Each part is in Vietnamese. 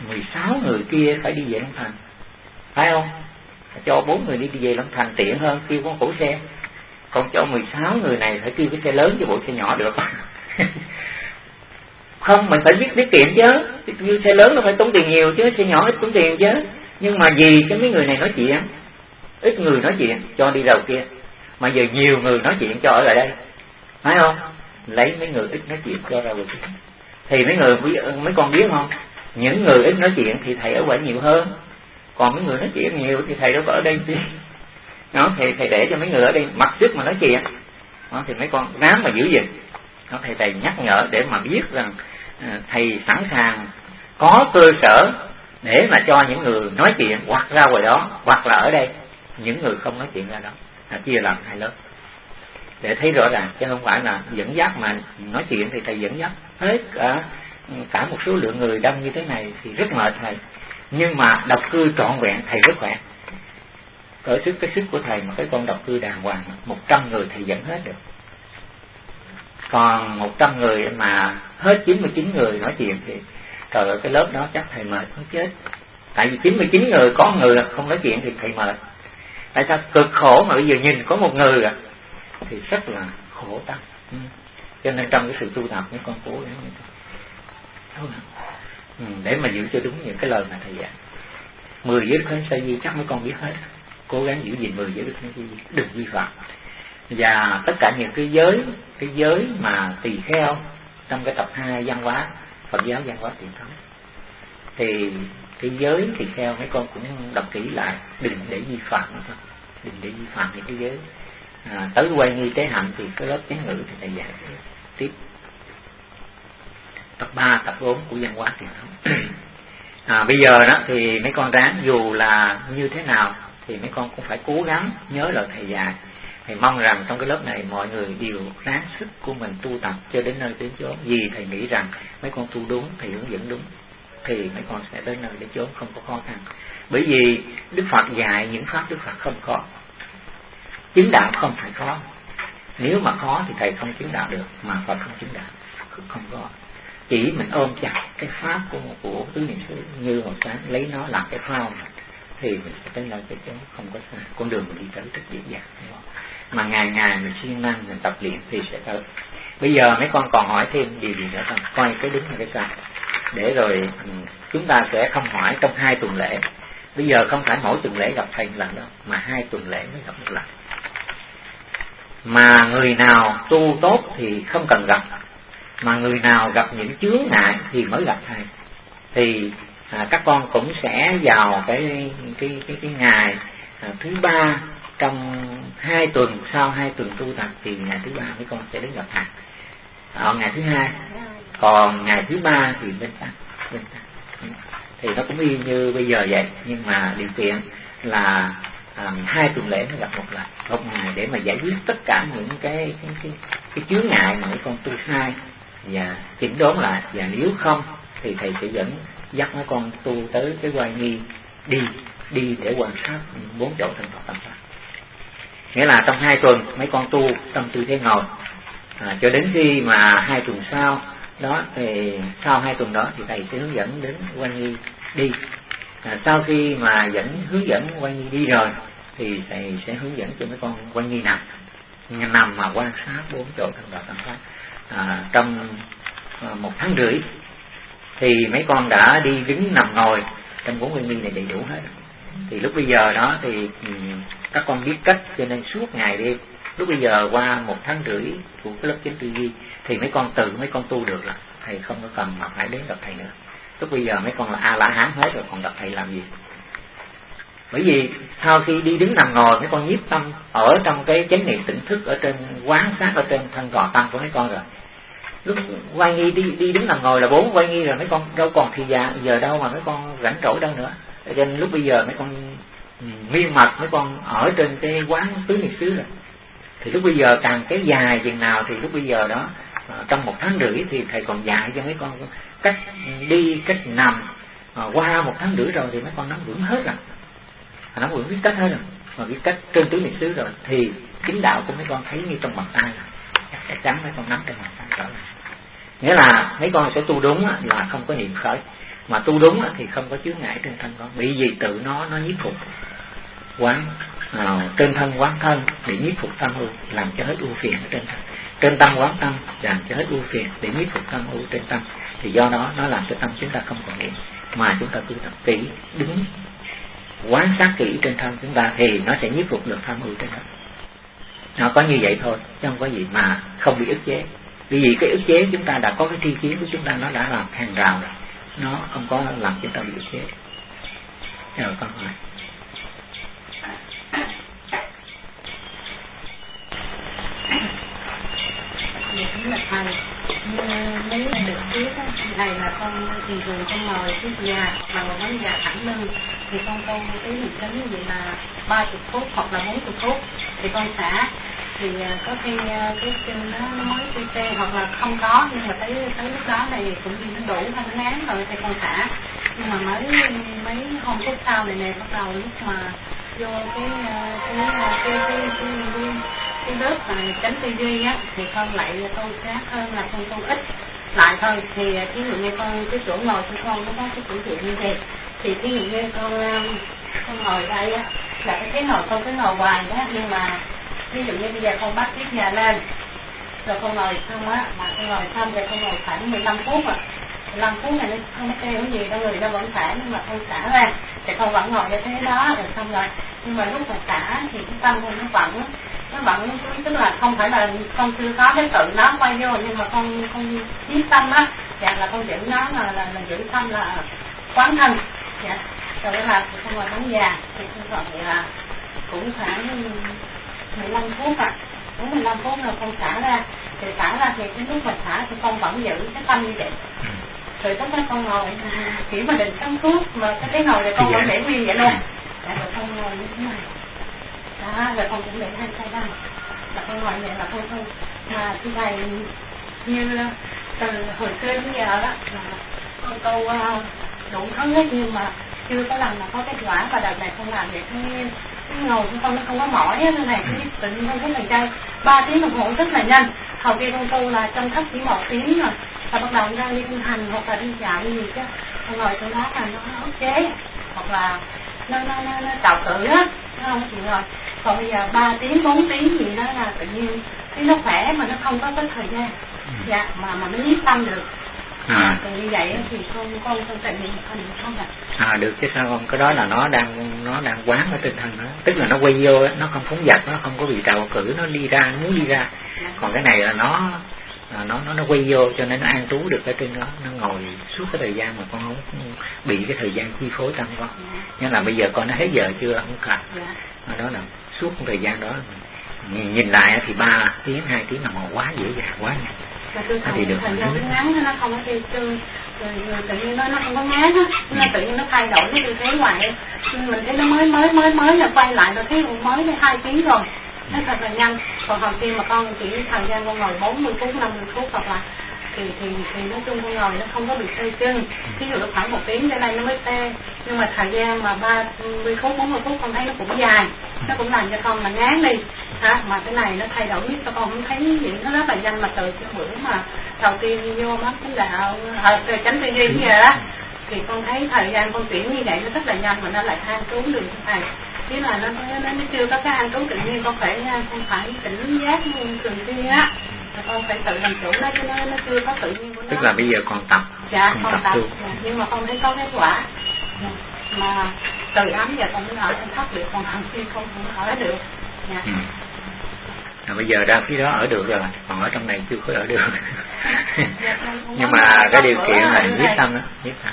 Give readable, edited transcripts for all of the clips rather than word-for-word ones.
16 người kia phải đi về Long Thành, phải không? Cho 4 người đi về Long Thành tiện hơn, kêu con cổ xe. Còn cho 16 người này phải kêu cái xe lớn chứ bộ xe nhỏ được. Không, mình phải biết tiết kiệm chứ. Như xe lớn nó phải tốn tiền nhiều chứ, xe nhỏ ít tốn tiền chứ. Nhưng mà vì cái mấy người này nói chuyện, ít người nói chuyện cho đi đầu kia, mà giờ nhiều người nói chuyện cho ở lại đây, phải không? Lấy mấy người ít nói chuyện cho ra ngoài kia. Thì mấy con biết không? Những người ít nói chuyện thì thầy ở ngoài nhiều hơn, còn mấy người nói chuyện nhiều thì thầy đâu có ở đây chứ. Đó, thầy để cho mấy người ở đây mặc sức mà nói chuyện. Đó, thì mấy con ráng mà giữ gìn. Đó, thầy nhắc nhở để mà biết rằng thầy sẵn sàng có cơ sở để mà cho những người nói chuyện hoặc ra ngoài đó hoặc là ở đây, những người không nói chuyện ra đó, chia làm hai lớp để thấy rõ ràng, chứ không phải là dẫn dắt mà nói chuyện thì thầy dẫn dắt hết cả một số lượng người đông như thế này thì rất mệt thầy, nhưng mà độc cư trọn vẹn thầy rất khỏe. Cỡ cái sức của thầy mà cái con độc cư đàng hoàng 100 người thầy dẫn hết được. Còn 100 người mà hết 99 người nói chuyện thì trời ơi, cái lớp đó chắc thầy mệt muốn chết. Tại vì 99 người có người không nói chuyện thì thầy mệt. Tại sao? Cực khổ mà bây giờ nhìn có một người thì rất là khổ tâm. Cho nên trong cái sự tu tập mấy con cố gắng để mà giữ cho đúng những cái lời mà thầy dạy. 10 giới đức khánh sa di chắc mấy con biết hết. Cố gắng giữ gìn 10 giới đức khánh sa di, đừng vi phạm. Và tất cả những cái giới mà tỳ kheo trong cái tập 2 văn hóa Phật giáo văn hóa truyền thống, thì cái giới tỳ kheo mấy con cũng đọc kỹ lại, đừng để vi phạm thôi, đừng để vi phạm những cái giới. Tới quay nghi tế hạnh thì cái lớp chánh ngữ thì thầy dạy tiếp tập 3, tập 4 của văn hóa truyền thống. Bây giờ đó thì mấy con ráng, dù là như thế nào thì mấy con cũng phải cố gắng nhớ lời thầy dạy. Thầy mong rằng trong cái lớp này mọi người đều ráng sức của mình tu tập cho đến nơi đến chốn. Vì thầy nghĩ rằng mấy con tu đúng, thầy hướng dẫn đúng, thì mấy con sẽ đến nơi đến chốn không có khó khăn. Bởi vì Đức Phật dạy những pháp Đức Phật không khó. Chứng đạo không phải khó. Nếu mà khó thì thầy không chứng đạo được, mà Phật không chứng đạo, không có. Chỉ mình ôm chặt cái pháp của tứ niệm xứ như hồi sáng, lấy nó làm cái phao thì mình sẽ tới nơi tới chốn không có xa. Con đường mình đi tới rất dễ dàng. Mà ngày ngày mình siêng năng mình tập luyện thì sẽ tới. Bây giờ mấy con còn hỏi thêm điều gì nữa không? Coi cái đúng hay cái sai, để rồi chúng ta sẽ không hỏi trong 2 tuần lễ. Bây giờ không phải mỗi tuần lễ gặp thầy một lần đâu, mà 2 tuần lễ mới gặp một lần. Mà người nào tu tốt thì không cần gặp, mà người nào gặp những chướng ngại thì mới gặp thầy. Thì các con cũng sẽ vào cái ngày thứ 3 trong 2 tuần, sau 2 tuần tu tập thì ngày thứ 3 mấy con sẽ đến gặp thầy. Ngày thứ 2, còn ngày thứ 3 thì bên ta. Thì nó cũng y như bây giờ vậy, nhưng mà điều kiện là 2 tuần lễ mới gặp một lần, một ngày để mà giải quyết tất cả những cái chướng ngại mà mấy con tu sai và chỉnh đốn lại. Và nếu không thì thầy sẽ dẫn dắt mấy con tu tới cái Oai Nghi đi để quan sát 4 chỗ thành Phật tâm pháp. Nghĩa là trong 2 tuần mấy con tu trong tư thế ngồi, cho đến khi mà 2 tuần sau đó, thì sau 2 tuần đó thì thầy sẽ hướng dẫn đến Oai Nghi đi. Sau khi mà hướng dẫn Oai Nghi đi rồi thì thầy sẽ hướng dẫn cho mấy con Oai Nghi nằm mà quan sát 4 chỗ thành Phật tâm pháp trong 1 tháng rưỡi. Thì mấy con đã đi đứng nằm ngồi trong 4 Oai Nghi này đầy đủ hết. Thì lúc bây giờ đó thì các con biết cách, cho nên suốt ngày đêm, lúc bây giờ qua 1 tháng rưỡi của cái lớp chánh tư duy thì mấy con tự mấy con tu được rồi. Thầy không có cần mà phải đến gặp thầy nữa. Lúc bây giờ mấy con là A-la-hán hết rồi, còn gặp thầy làm gì? Bởi vì sau khi đi đứng nằm ngồi mấy con nhiếp tâm ở trong cái chánh niệm tỉnh thức, ở trên quán sát ở trên thân cò tăng của mấy con rồi. Lúc Oai Nghi đi đứng nằm ngồi là 4 Oai Nghi rồi, mấy con đâu còn thì giờ đâu mà mấy con rảnh rỗi đâu nữa. Cho nên lúc bây giờ mấy con miên mật, mấy con ở trên cái quán tứ niệm xứ rồi. Thì lúc bây giờ càng kéo dài chừng nào thì lúc bây giờ đó trong 1 tháng rưỡi thì thầy còn dạy cho mấy con cách đi, cách nằm. Qua 1 tháng rưỡi rồi thì mấy con nắm vững hết rồi, nắm vững biết cách hết rồi, mà biết cách trên tứ niệm xứ rồi thì chính đạo của mấy con thấy như trong bàn tay rồi. Chắc chắn mấy con nắm trong bàn tay rõ ràng. Nghĩa là mấy con sẽ tu đúng là không có niệm khởi. Mà tu đúng thì không có chướng ngại trên thân con, bị gì tự nó nhiếp phục. Quán trên thân quán thân để nhiếp phục tâm ưu, làm cho hết ưu phiền ở trên thân. Trên tâm quán tâm làm cho hết ưu phiền để nhiếp phục tâm ưu trên tâm. Thì do đó nó làm cho tâm chúng ta không còn niệm, mà chúng ta tu tập kỹ, đứng quán sát kỹ trên thân chúng ta thì nó sẽ nhiếp phục được tâm ưu trên thân. Nó có như vậy thôi, chứ không có gì mà không bị ức chế. Vì cái ức chế chúng ta đã có cái tri kiến của chúng ta, nó đã làm hàng rào rồi, nó không có làm chúng ta bị ức chế. Rồi con hỏi. Là thầy, mấy ngày được trước này là con thường thường con ngồi trước nhà hoặc là ngồi nhà thẳng lưng, thì con cái hình chấn như vậy là 30 phút hoặc là 40 phút thì con xả. Thì có khi cái chân nó mới tê hoặc là không có, nhưng mà tới lúc đó thì cũng đủ thanh ngán rồi thì con xả. Nhưng mà mấy hôm phút sau này bắt đầu lúc mà vô cái lớp mà tránh tư duy á thì con lại tu khác hơn là con tu ít lại thôi. Thì ví dụ như con cái chỗ ngồi của con nó có cái chỗ dựa như vậy, thì ví dụ như con ngồi đây á là cái ngồi con cứ ngồi hoài đó, nhưng mà ví dụ như bây giờ con bắt chiếc nhà lên rồi con ngồi xong á, mà con ngồi xong rồi con ngồi khoảng 15 phút à. 15 phút này nó không có kêu cái gì đâu, người nó vẫn xả, nhưng mà con xả ra thì con vẫn ngồi như thế đó rồi xong rồi. Nhưng mà lúc mà xả thì cái tâm con nó vẫn tức là không phải là con chưa có cái tự nó quay vô, nhưng mà con chiếc tâm á, dạ là con giữ nó là giữ tâm là quán thân, dạ. Rồi đó là con ngồi bắn già thì con gọi là cũng khoảng 15 phút à, đúng 15 phút rồi con xả ra. Thì xả ra thì cái lúc mà xả thì con vẫn giữ cái tâm như vậy. Rồi lúc đó con ngồi chỉ mà định sáng suốt, mà cái ngồi thì con vẫn để nguyên vậy luôn. Rồi con ngồi như thế này đó, rồi con cũng để hai tay ra là con ngồi vậy là con tu. Mà như vậy như từ hồi xưa đến giờ đó là con tu đủ thứ hết, nhưng mà chưa có lần mà có kết quả. Và đợt này con làm vậy cái ngồi của con nó không có mỏi á, thế này cái tự nhiên con thấy là chơi 3 tiếng đồng hồ rất là nhanh. Hầu kia con tu là trong thấp chỉ 1 tiếng rồi, và bắt đầu ra đi kinh hành hoặc là đi dạo gì chứ con ngồi chỗ đó là nó ức chế hoặc là nó tạo tự á, nó không chịu rồi. Còn bây giờ 3 tiếng 4 tiếng gì đó là tự nhiên cái nó khỏe mà nó không có thời gian, dạ, mà nó nhiếp tâm được. Thì như vậy thì con tự nhiên không ạ. Được chứ sao không? Cái đó là nó đang quán ở tinh thần đó, tức là nó quay vô, nó không phóng dật, nó không có bị trào cử, nó đi ra, nó muốn đi ra. Còn cái này là nó quay vô, cho nên nó an trú được ở trên đó, nó ngồi suốt cái thời gian mà con không bị cái thời gian chi phối tâm con. Nhưng là bây giờ con nó hết giờ chưa, không cần. Đó là suốt thời gian đó nhìn lại thì 3 tiếng 2 tiếng đồng hồ quá dễ dàng, quá nhanh. Thì được thời gian ngắn nó không có theo chương, rồi tự nhiên nó không có ngán á, nó tự nhiên nó thay đổi cái tư thế hoài. Mình thấy nó mới là quay lại rồi thấy mới 2 tiếng rồi, nó thật là nhanh. Còn hồi kia mà con chỉ thời gian con ngồi 40 phút 50 phút hoặc là thì nói chung con ngồi nó không có bị tê chân. Ví dụ nó khoảng 1 tiếng tới đây nó mới tê, nhưng mà thời gian mà 30 phút 40 phút con thấy nó cũng dài, nó cũng làm cho con là ngán đi. Mà cái này nó thay đổi biết cho con cũng thấy gì nó rất là nhanh. Mà từ cái bữa mà đầu tiên vô mắt cái đạo tránh tư duy như vậy đó, thì con thấy thời gian con chuyển như vậy nó rất là nhanh, mà nó lại an trú được như thầy. Chứ là nó chưa có cái an trú tự nhiên, con phải tỉnh giác thường xuyên á, con phải tự làm chủ nó, chứ nó chưa có tự nhiên của nó. Tức là bây giờ còn tập. Dạ, còn tập. Nhưng mà con thấy có kết quả. Mà từ ấm giờ con mới ở trong thất được, còn thường xuyên con không ở được. Dạ. Bây giờ ra phía đó ở được rồi, còn ở trong này chưa có ở được. Nhưng mà cái điều kiện là nhiếp tâm đó, nhiếp tâm.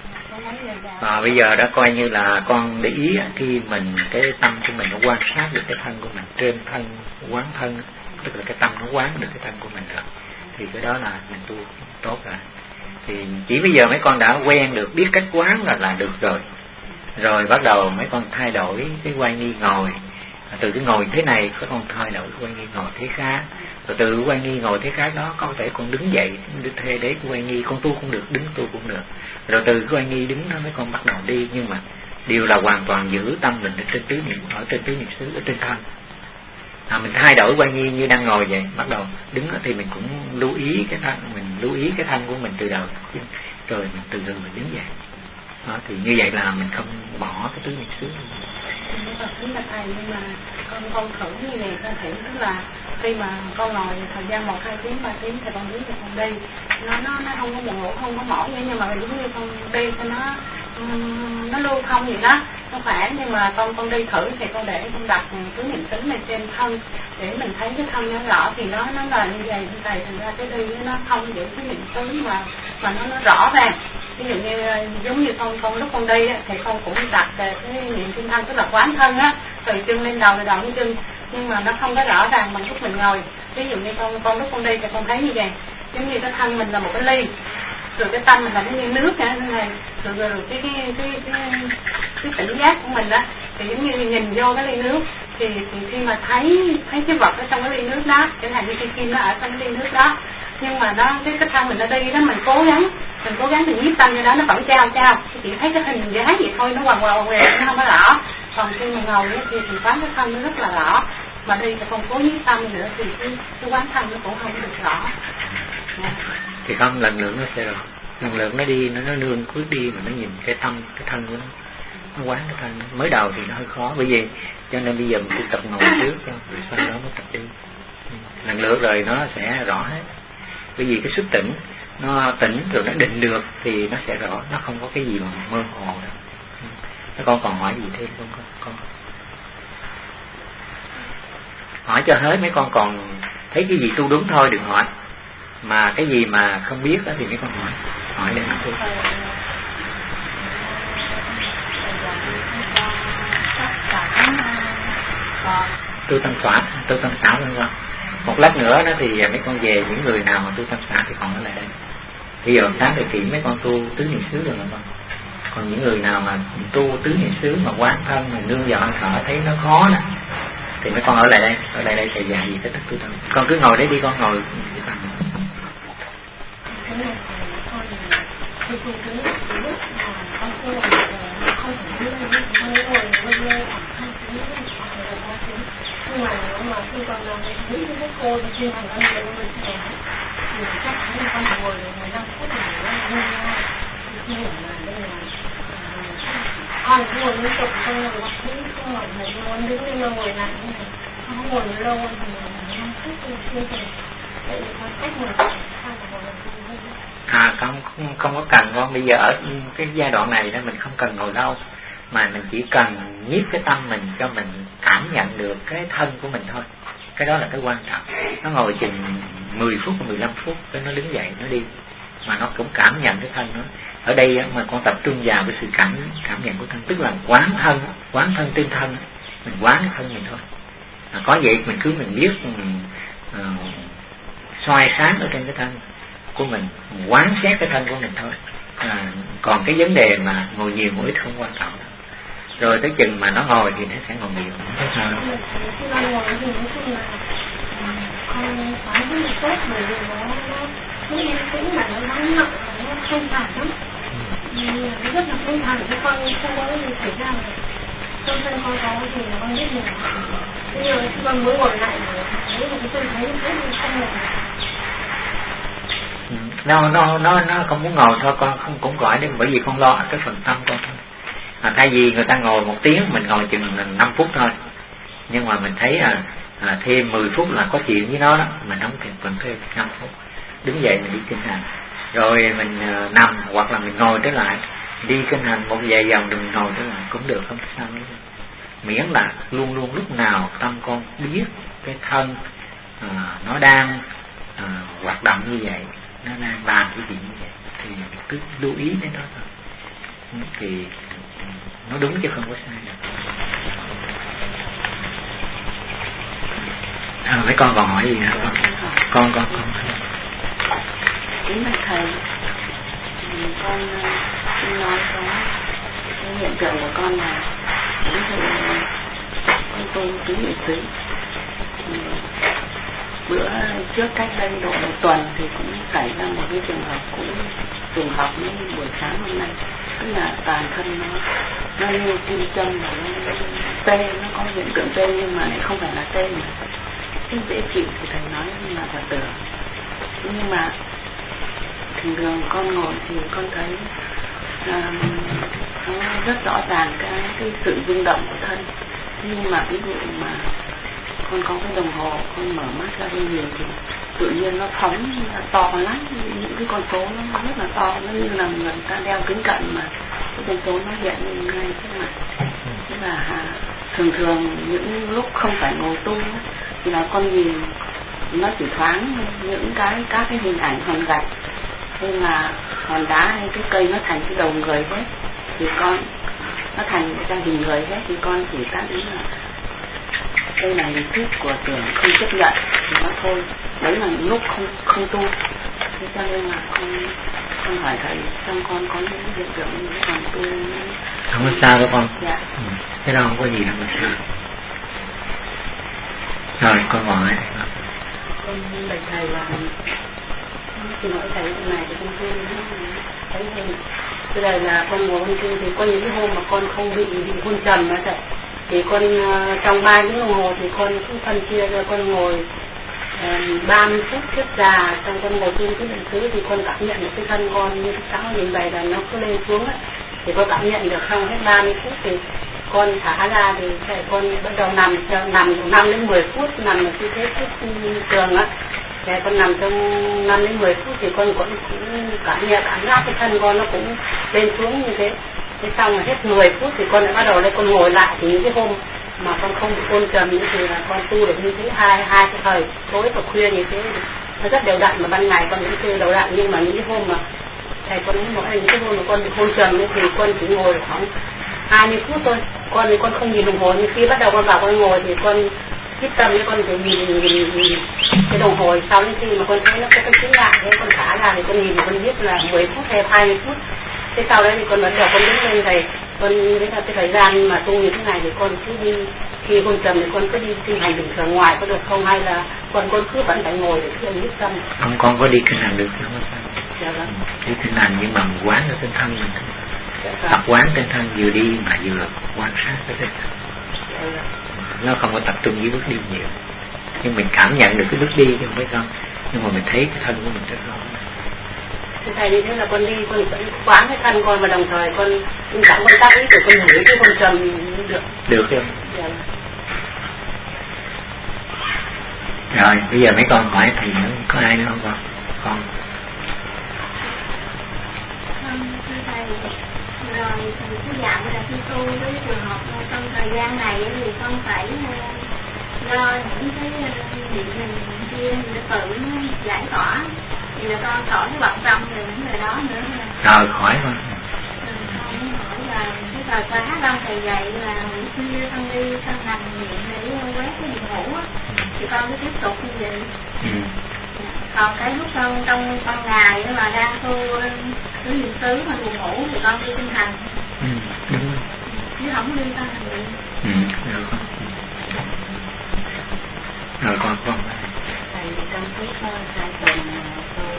Và bây giờ đã coi như là con để ý khi mình cái tâm của mình nó quan sát được cái thân của mình, trên thân quán thân, tức là cái tâm nó quán được cái thân của mình rồi, thì cái đó là mình tu tốt rồi. Thì chỉ bây giờ mấy con đã quen được biết cách quán là được rồi. Rồi bắt đầu mấy con thay đổi cái quay nghi ngồi, từ cái ngồi thế này các con thay đổi quay nghi ngồi thế khác, rồi từ quay nghi ngồi thế khác đó có thể con đứng dậy thế để quay nghi con tu cũng được, đứng tu cũng được. Rồi từ quay nghi đứng đó mấy con bắt đầu đi, nhưng mà đều là hoàn toàn giữ tâm mình ở trên tứ niệm xứ, ở trên thân. Mình thay đổi quay nghi như đang ngồi vậy, bắt đầu đứng thì mình cũng lưu ý cái thân, mình lưu ý cái thân của mình từ đầu rồi mình từ từ mình đứng dậy. Đó, thì như vậy là mình không bỏ cái tứ niệm xứ. Kính bạch thầy, nhưng mà con thử như này con thấy tức là khi mà con ngồi thời gian 1, 2 tiếng, 3 tiếng thì con đứng thì con đi nó không có buồn ngủ, không có mỏi nữa, nhưng mà giống như con đi cho nó lưu thông vậy đó, nó khỏe. Nhưng mà con đi thử thì con để con đặt tứ niệm xứ này trên thân để mình thấy cái thân nó rõ, thì nó là như vậy. Thành ra cái đi nó không giữ tứ niệm xứ mà nó rõ ràng. Ví dụ như giống như con lúc con đi thì con cũng đặt cái niệm trên thân, tức là quán thân á, từ chân lên đầu, từ đầu đến chân, nhưng mà nó không có rõ ràng bằng lúc mình ngồi. Ví dụ như con lúc con đi thì con thấy như vậy, giống như cái thân mình là một cái ly, rồi cái tâm mình là cái như nước nha thế này, rồi cái tỉnh giác của mình á thì giống như nhìn vô cái ly nước, thì khi mà thấy cái vật ở trong cái ly nước đó, chẳng hạn như cái kim nó ở trong cái ly nước đó, nhưng mà cái thân mình nó đi đó, mình cố gắng thì nhiếp tâm vô đó, nó vẫn trao chỉ thấy cái hình dáng vậy thôi, nó quằn quèo nó không có rõ. Còn khi mà ngồi thì quán cái thân nó rất là rõ, mà đi thì không cố nhiếp tâm nữa thì cái quán thân nó cũng không được rõ. Thì không, lần lượt nó sẽ rõ, lần lượt nó đi, nó nương cuối đi mà nó nhìn cái tâm, cái thân của nó quán cái thân. Mới đầu thì nó hơi khó, bởi vì cho nên bây giờ mình tập ngồi trước cho, rồi sau đó mới tập đi. Lần lượt rồi nó sẽ rõ hết. Bởi vì cái xuất tỉnh, nó tỉnh rồi nó định được thì nó sẽ rõ, nó không có cái gì mà mơ hồ đâu. Con còn hỏi gì thêm không con? Hỏi cho hết, mấy con còn thấy cái gì tu đúng thôi đừng hỏi, mà cái gì mà không biết đó thì mấy con hỏi để học. Tu tâm xả vân vân. Một lát nữa đó thì mấy con về, những người nào mà tu tâm xả thì còn ở lại đây. Bây giờ sáng thời kỹ mấy con tu tứ niệm xứ rồi mà con. Còn những người nào mà tu tứ niệm xứ mà quán thân mà nương vào hơi thở thấy nó khó đó thì mấy con ở lại đây thầy dạy gì cái thức tu tâm. Con cứ ngồi đấy đi, con ngồi cái phần. Nhưng mà khi con nghĩ với cô thì chuyên thành ra mình sẽ thì chắc chắn là con ngồi 15 phút thì nó ngồi ngay. Thì khi mà đây là con ngồi liên tục, con ngồi bác sĩ, không ngồi một muốn đứng lên ngồi lại như này, không ngồi lâu thì 15 phút thì chưa thể. Vậy thì con cách ngồi sao mà ngồi không có cần con. Bây giờ ở cái giai đoạn này đó mình không cần ngồi lâu, mà mình chỉ cần nhiếp cái tâm mình cho mình cảm nhận được cái thân của mình thôi. Cái đó là cái quan trọng. Nó ngồi chừng 10 phút 15 phút cái nó đứng dậy nó đi, mà nó cũng cảm nhận cái thân nó. Ở đây mà con tập trung vào cái sự cảm nhận của thân, tức là quán thân trên thân, mình quán cái thân mình thôi. Có vậy mình biết soi sáng ở trên cái thân của mình quán xét cái thân của mình thôi. Còn cái vấn đề mà ngồi nhiều ngồi ít không quan trọng. Rồi tới chừng mà nó ngồi thì nó sẽ ngồi nhiều. Con ngồi thì nói chung là con phải rất là tốt, bởi vì nó yên tĩnh mà nó nặng, nó thanh thản lắm. Nó rất là thanh thản, chứ con không có gì xảy ra. Trong thân con có thì là con biết mình. Thế nhưng mà khi con muốn ngồi lại để thấy một cái tư thế như thế thì không ngồi. Nó không muốn ngồi thôi, con không cũng gọi đến, bởi vì con lo cái phần tâm con thôi. Thay vì người ta ngồi 1 tiếng, mình ngồi chừng 5 phút thôi, nhưng mà mình thấy thêm 10 phút là có chuyện với nó đó, mình không cần thêm 5 phút. Đứng dậy mình đi kinh hành, rồi mình nằm hoặc là mình ngồi trở lại đi kinh hành một vài vòng rồi mình ngồi trở lại cũng được, không sao hết. Miễn là luôn luôn lúc nào tâm con biết cái thân nó đang hoạt động như vậy, nó đang làm cái gì như vậy thì cứ lưu ý đến đó thôi, thì nó đúng chứ không có sai được. Mấy con còn hỏi gì nữa không? Con Kính bạch thầy, con xin nói có cái hiện tượng của con là ví dụ con tu tứ niệm xứ, bữa trước cách đây độ 1 tuần thì cũng xảy ra một cái trường hợp cũng trùng hợp như buổi sáng hôm nay, tức là toàn thân nó như kim châm và nó tê, nó có hiện tượng tê nhưng mà lại không phải là tê mà cái dễ chịu thì thầy nói là Phật tử, nhưng mà thì thường thường con ngồi thì con thấy nó rất rõ ràng cái sự rung động của thân. Nhưng mà ví dụ mà con có cái đồng hồ, con mở mắt ra đi nhìn thì tự nhiên nó phóng to lắm, những cái con số nó rất là to, nó như là người ta đeo kính cận mà cái con số nó hiện lên ngay trước mặt. Tức là thường thường những lúc không phải ngồi tu thì là con nhìn nó chỉ thoáng những các cái hình ảnh hòn gạch hay là hòn đá hay cái cây nó thành cái đầu người hết, thì con nó thành ra hình người hết, thì con chỉ tác ý là đây là lý thuyết của tưởng không chấp nhận thì nó thôi. Đấy là những lúc không tu. Thế cho nên là con hỏi thầy trong con có những hiện tượng như thế, còn tu không có sao đâu con. Dạ. Cái đó không có gì đâu mà sao. Rồi con hỏi con bạch thầy là xin lỗi thầy cái này thì con quên thấy hơn. Cái này là con ngồi con tu thì có những cái hôm mà con không bị hôn trầm nữa thầy, thì con trong 3 tiếng đồng hồ thì con cũng phân chia ra, con ngồi 30 phút trước già, xong con ngồi tu cái định tứ thì con cảm nhận được cái thân con như cái sáng nhìn vậy là nó cứ lên xuống ấy, thì con cảm nhận được. Xong hết 30 phút thì con thả ra thì con bắt đầu nằm 5 đến 10 phút, nằm ở tư thế trường á. Thì con nằm trong 5 đến 10 phút thì con cũng cảm giác cái thân con nó cũng lên xuống như thế. Thế xong rồi hết 10 phút thì con lại bắt đầu lên con ngồi lại. Thì những cái hôm mà con không bị ôn trầm như thì là con tu được như thế, hai cái thời tối và khuya như thế nó rất đều đặn, mà ban ngày con cũng tu đều đặn. Nhưng mà những cái hôm mà thầy con nói những cái hôm mà con bị ôn trầm thì con chỉ ngồi được khoảng 20 phút thôi. Con không nhìn đồng hồ, nhưng khi bắt đầu con bảo con ngồi thì con quyết tâm với con phải nhìn cái đồng hồ. Sau đến khi mà con thấy nó có cái chữ lại thế con thả ra thì con nhìn, con biết là 10 phút hay 20 phút. Thế sau đấy thì con bắt đầu con đứng lên thầy, con thấy là cái thời gian mà tu như thế này thì con cứ đi, khi hôn trầm thì con cứ đi kinh hành bình thường ngoài có được không, hay là con cứ vẫn phải ngồi để thiền nhất tâm? Không, con có đi kinh hành được không? Dạ vâng. Đi kinh hành nhưng mà quán ở trên thân mình. Tập quán trên thân, vừa đi mà vừa quan sát cái trên thân. Nó không có tập trung với bước đi nhiều, nhưng mình cảm nhận được cái bước đi chứ không phải không, nhưng mà mình thấy cái thân của mình rất rõ. Thầy như thế là con đi, con vẫn quán cái thân con và đồng thời con cảm con tác ý của con ngửi cái con trầm được. Được không? Dạ. Rồi bây giờ mấy con hỏi thầy nữa, có ai nữa không con? Con. Thầy, rồi cái dạng là khi tu với trường hợp trong thời gian này thì con phải do những cái việc mình kia mình tự giải tỏa, thì là con khỏi cái bận tâm về những người đó nữa. Rồi khỏi con. Con muốn hỏi là cái thời khóa đông thầy dạy là buổi khuya con đi con nằm miệng để quét cái buồn ngủ á, thì con cứ tiếp tục như vậy. Còn cái lúc trong ngày mà đang tu tứ niệm xứ mà buồn ngủ thì con đi tinh thần. Đúng rồi. Chứ không đi con hành luyện. Được con. Rồi con. Thầy trong suốt 2 tuần tôi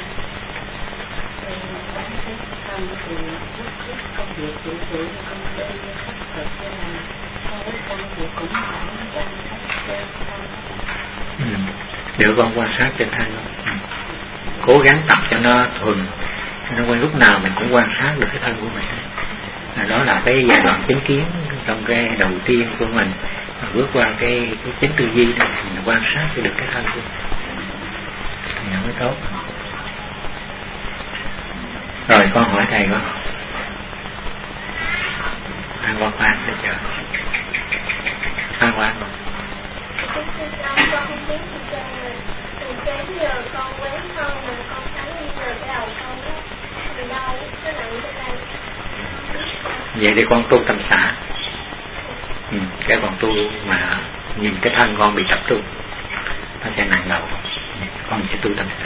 quán xét thân thì lúc công việc chủ sự con sẽ khắc thực cho là so với công việc cũng phải chăm sóc thân. Được con, quan sát trên thân không? Cố gắng tập cho nó thuần, cho nó quen, lúc nào mình cũng quan sát được cái thân của mình. Đó là cái giai đoạn chánh kiến trong cái đầu tiên của mình. Bước qua cái chánh tư duy đó thì mình quan sát được cái thân của mình thì nó mới tốt. Rồi con hỏi thầy con. Khoan để chờ. Khoan con. Con không biết từ sáng giờ con quán thân mà con thấy bây giờ cái đầu con nó bị đau, nó nặng trên đây. Vậy thì con tu tâm xả. Cái con tu mà nhìn cái thân con bị tập trung nó sẽ nặng đầu, con sẽ tu tâm xả.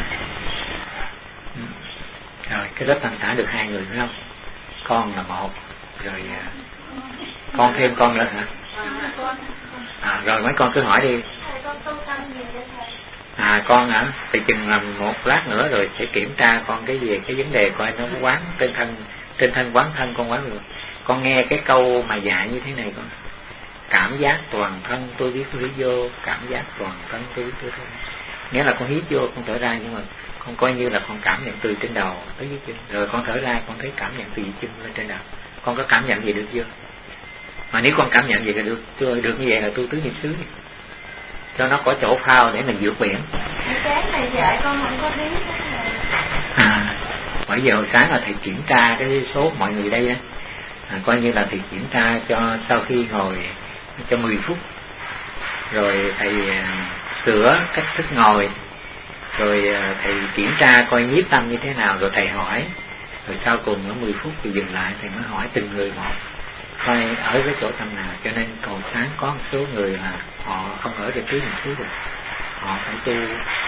Rồi cái lớp tâm xả được 2 người phải không? Con là 1, rồi con thêm con nữa hả? Rồi mấy con cứ hỏi đi. Con hả? Thì chừng làm một lát nữa rồi sẽ kiểm tra con cái về cái vấn đề coi nó quán trên thân quán thân con quán được. Con nghe cái câu mà dạy như thế này con. Cảm giác toàn thân tôi biết tôi hít vô, cảm giác toàn thân tôi biết tôi thôi. Nghĩa là con hít vô con thở ra, nhưng mà Con coi như là con cảm nhận từ trên đầu tới dưới chân, rồi con thở ra con thấy cảm nhận từ dưới chân lên trên đầu. Con có cảm nhận gì được chưa? Mà nếu con cảm nhận gì là được như vậy là tu tứ niệm xứ, cho nó có chỗ phao để mình vượt biển. Cái này dạy con không có biết. Bởi giờ hồi sáng là thầy kiểm tra cái số mọi người đây á, coi như là thầy kiểm tra cho sau khi ngồi cho 10 phút, rồi thầy sửa cách thức ngồi, rồi thầy kiểm tra coi nhiếp tâm như thế nào, rồi thầy hỏi, rồi sau cùng ở 10 phút thì dừng lại, thầy mới hỏi từng người một coi ở cái chỗ tâm nào. Cho nên còn sáng có một số người là họ không ở được tứ niệm xứ được, họ phải tu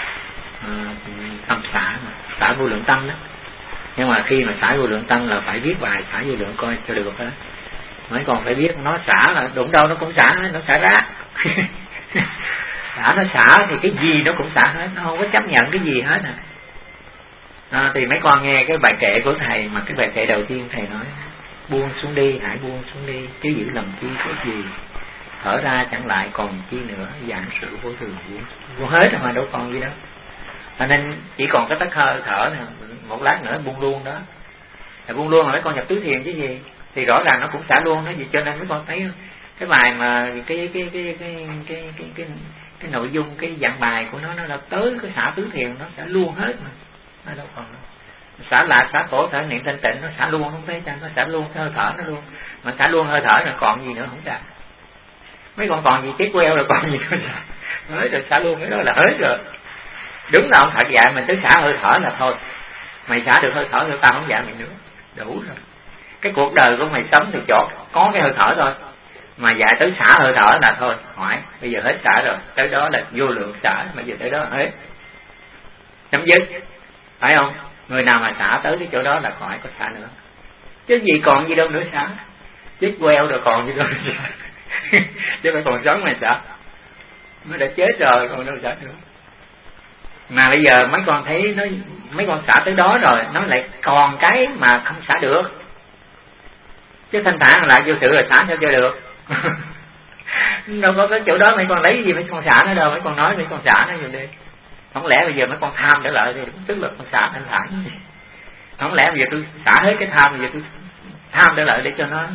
tâm xả, xả vô lượng tâm đó. Nhưng mà khi mà xả vô lượng tâm là phải viết bài xả vô lượng coi cho được đó. Mới còn phải biết nó xả là đụng đâu nó cũng xả, nó xả rác. Nó xả thì cái gì nó cũng xả hết, nó không có chấp nhận cái gì hết thì mấy con nghe cái bài kệ của thầy, mà cái bài kệ đầu tiên thầy nói buông xuống đi, hãy buông xuống đi, chứ giữ lầm chi có gì, thở ra chẳng lại còn chi nữa, dạng sự vô thường buông hết rồi mà đâu còn gì đâu. Cho nên chỉ còn cái tắc hơi thở này, một lát nữa buông luôn đó. Buông luôn là mấy con nhập tứ thiền chứ gì, thì rõ ràng nó cũng xả luôn đó gì. Cho nên mấy con thấy cái bài mà cái nội dung, cái dạng bài của nó là tới cái xả tứ thiền, nó xả luôn hết mà, nó đâu còn đâu. Xả lạc, xả khổ, xả niệm thanh tịnh, nó xả luôn, không thấy chăng, nó xả luôn cái hơi thở nó luôn. Mà xả luôn hơi thở rồi còn gì nữa không xả. Mấy con còn gì chết queo rồi còn gì nữa xả. Hết rồi, xả luôn cái đó là hết rồi. Đúng là ông Phật dạy mình tới xả hơi thở là thôi. Mày xả được hơi thở rồi tao không dạy mày nữa, đủ rồi. Cái cuộc đời của mày sống thì chỗ có cái hơi thở thôi, mà dạy tới xả hơi thở là thôi, hỏi bây giờ hết xả rồi, tới đó là vô lượng xả, mà giờ tới đó là hết, chấm dứt, phải không? Người nào mà xả tới cái chỗ đó là khỏi có xả nữa, chứ gì còn gì đâu nữa xả, chết queo rồi còn gì đâu nữa xả. Chứ phải còn sống mà xả, nó đã chết rồi còn đâu xả nữa. Mà bây giờ mấy con thấy nó, mấy con xả tới đó rồi nó lại còn cái mà không xả được, chứ thanh thản lại vô sự là xả sao cho được. Đâu có cái chỗ đó mấy con lấy gì mấy con xả nó đâu, mấy con nói mấy con xả nó vô đi. Không lẽ bây giờ mấy con tham trở lại thì tức là con xả thanh thản. Không lẽ bây giờ tôi xả hết cái tham, bây giờ tôi tham trở lại để cho nó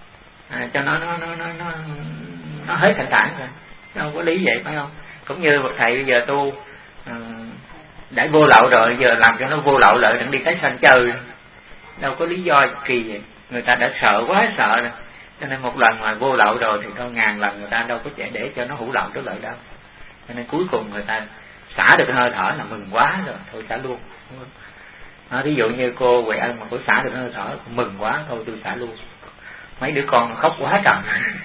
nó hết thanh thản rồi. Đâu có lý vậy phải không? Cũng như một thầy bây giờ tu đã vô lậu rồi, giờ làm cho nó vô lậu lại đừng đi tái sanh chơi. Đâu có lý do kỳ vậy. Người ta đã sợ quá sợ rồi, cho nên một lần mà vô lậu rồi thì thôi ngàn lần người ta đâu có chạy để cho nó hữu lậu trở lại đâu. Cho nên cuối cùng người ta xả được cái hơi thở là mừng quá rồi, thôi xả luôn. Ví dụ như cô Huệ Ân mà cô xả được hơi thở mừng quá, thôi tôi xả luôn. Mấy đứa con khóc quá trời.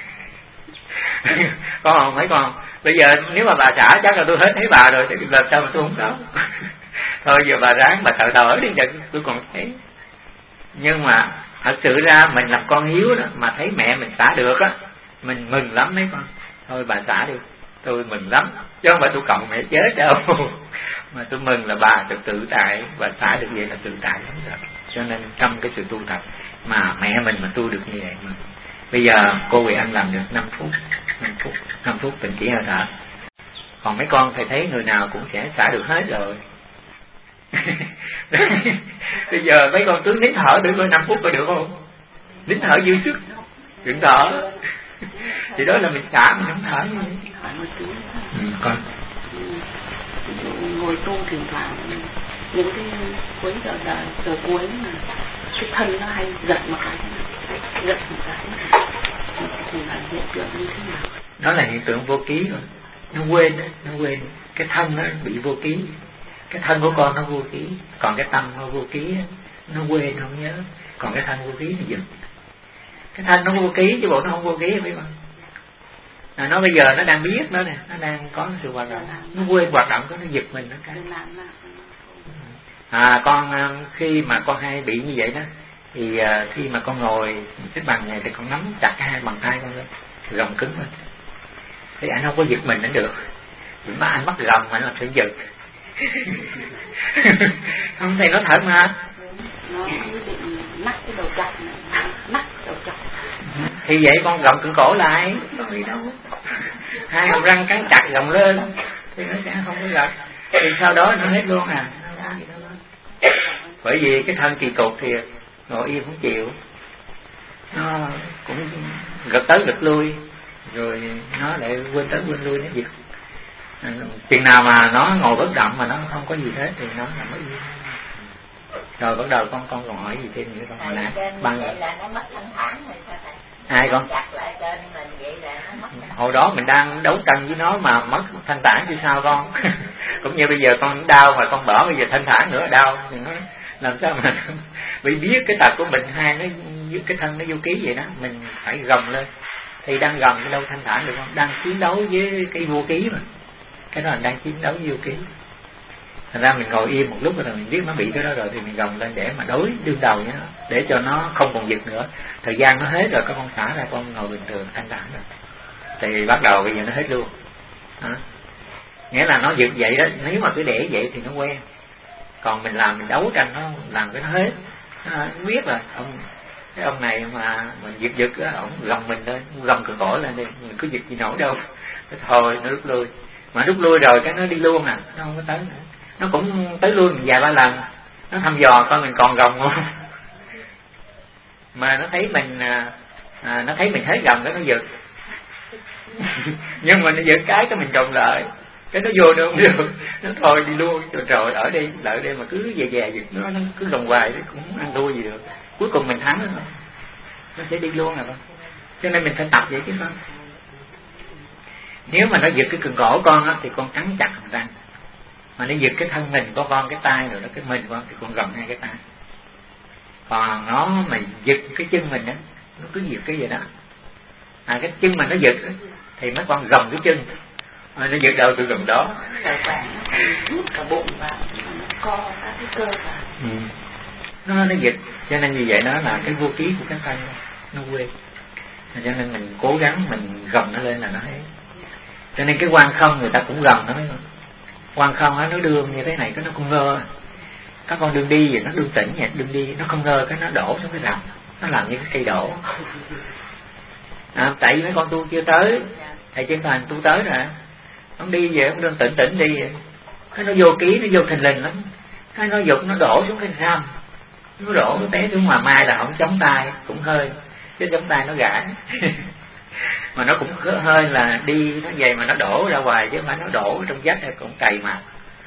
Con mấy con bây giờ nếu mà bà xả chắc là tôi hết thấy bà rồi, thì làm sao mà tôi không khóc. Thôi giờ bà ráng bà thở thở đi, giờ tôi còn thấy. Nhưng mà thật sự ra mình làm con hiếu đó, mà thấy mẹ mình xả được á, mình mừng lắm mấy con. Thôi bà xả đi, tôi mừng lắm, chứ không phải tôi cầu mẹ chết đâu. Mà tôi mừng là bà được tự tại, bà xả được vậy là tự tại lắm rồi. Cho nên trong cái sự tu tập mà mẹ mình mà tu được như vậy mà. Bây giờ cô Huệ Anh làm được 5 phút tình chỉ hơi thở. Còn mấy con thầy thấy người nào cũng sẽ xả được hết rồi. Bây giờ mấy con cứ nín thở được coi 5 phút có được không? Nín thở dư sức, đừng thở. Thì đó là mình xả, mình không thở như vậy. Con ngồi tu thỉnh thoảng những cái cuối giờ cuối mà cái thân nó hay giật một cái, thì là hiện tượng như thế nào? Đó là hiện tượng vô ký rồi. Nó quên cái thân nó bị vô ký. Cái thân của con nó vô ký, còn cái tâm nó vô ký, nó quên không nhớ. Còn cái thân vô ký nó giật. Cái thân nó vô ký chứ bộ nó không vô ký, biết không? Nó bây giờ nó đang biết nó nè, nó đang có sự hoạt động, nó quên hoạt động của nó giật mình nó cái. Con khi mà con hay bị như vậy đó, thì khi mà con ngồi xếp bằng này thì con nắm chặt hai bàn tay con lên, gồng cứng lên, thì anh không có giật mình nữa được. Mà anh bắt gồng mà anh làm sao giật. Không thầy nói thật mà. Nó định nắc cái đầu chọc này, nắc đầu chọc. Thì vậy con gồng cứng cổ lại, có gì đâu. Hai hàm răng cắn chặt gồng lên thì nó sẽ không có giật. Thì sau đó nó hết luôn à. Bởi vì cái thân kỳ cục thì ngồi yên không chịu, nó cũng gật tới gật lui, rồi nó lại quên tới quên lui, nó giật. Chừng nào mà nó ngồi bất động mà nó không có gì hết thì nó nằm ở yên. Rồi bắt đầu con còn hỏi gì thêm nữa không? Nè, băng vậy là nó mất thanh thản rồi sao thầy? Ai con? Chặt lại trên mình vậy là nó mất. Hồi đó mình đang đấu tranh với nó mà mất thanh thản chứ sao con? Cũng như bây giờ con đau mà con bỏ, bây giờ thanh thản nữa đau thì nó làm sao mà vì biết cái tật của mình, hai nó cái thân nó vô ký vậy đó, mình phải gầm lên. Thì đang gầm cái đâu thanh thản được không? Đang chiến đấu với cái vô ký mà, cái đó là đang chiến đấu với vô ký. Thành ra mình ngồi im một lúc rồi mình biết nó bị cái đó rồi thì mình gồng lên để mà đối đương đầu với nó, để cho nó không còn giật nữa. Thời gian nó hết rồi các con xả ra, con ngồi bình thường thanh thản rồi thì bắt đầu bây giờ nó hết luôn. Nghĩa là nó giật vậy đó, nếu mà cứ để vậy thì nó quen. Còn mình làm, mình đấu tranh nó làm cái nó hết. Nó biết là cái ông này mà mình giật á, ổng gồng mình lên, gồng cửa cổ lên đi, mình cứ giật gì nổi đâu. Thôi nó rút lui, mà rút lui rồi cái nó đi luôn à, nó không có tới nữa. Nó cũng tới lui vài ba lần, nó thăm dò coi mình còn gồng không. Mà nó thấy mình nó thấy mình hết gồng cái nó giật. Nhưng mà nó giật cái mình trồng lại, cái nó vô được không được, nó thôi đi luôn. Trời ở đây lại đây mà cứ về giật nó cứ gồng hoài cũng ăn thua gì được. Cuối cùng mình thắng nó sẽ đi luôn rồi. Cho nên mình phải tập vậy chứ không. Nếu mà nó giật cái cần cổ con á thì con cắn chặt hàm răng. Mà nó giật cái thân mình của con, cái tay rồi đó, cái mình con thì con gầm hai cái tay. Còn nó mà giật cái chân mình á, nó cứ giật cái gì đó, cái chân mình nó giật thì mấy con gầm cái chân, nó giật đâu từ gần đó. Rút cả bụng vào, nó co các cái cơ vào. Nó giật, cho nên như vậy đó là cái vô ký của cái thân nó quên. Cho nên mình cố gắng mình gầm nó lên là nó hết. Cho nên cái quan không người ta cũng gầm nó mới. Quan không á, nó đương như thế này, cái nó không ngơ. Các con đương đi vậy, nó đương tỉnh vậy, đương đi, nó không ngơ, cái nó đổ xuống cái rằm. Nó làm như cái cây đổ. Tại vì mấy con tu chưa tới, thầy Chân Thành tu tới rồi. Ông đi vậy, ông đương tỉnh đi vậy. Cái nó vô ký, nó vô thình lình lắm. Cái nó dục, nó đổ xuống cái rằm. Nó đổ, nó té xuống mà mai là không chống tay, cũng hơi. Chứ chống tay nó gãi. Mà nó cũng hơi là đi nó vậy mà nó đổ ra ngoài, chứ không phải nó đổ trong vách hay cũng cày mà.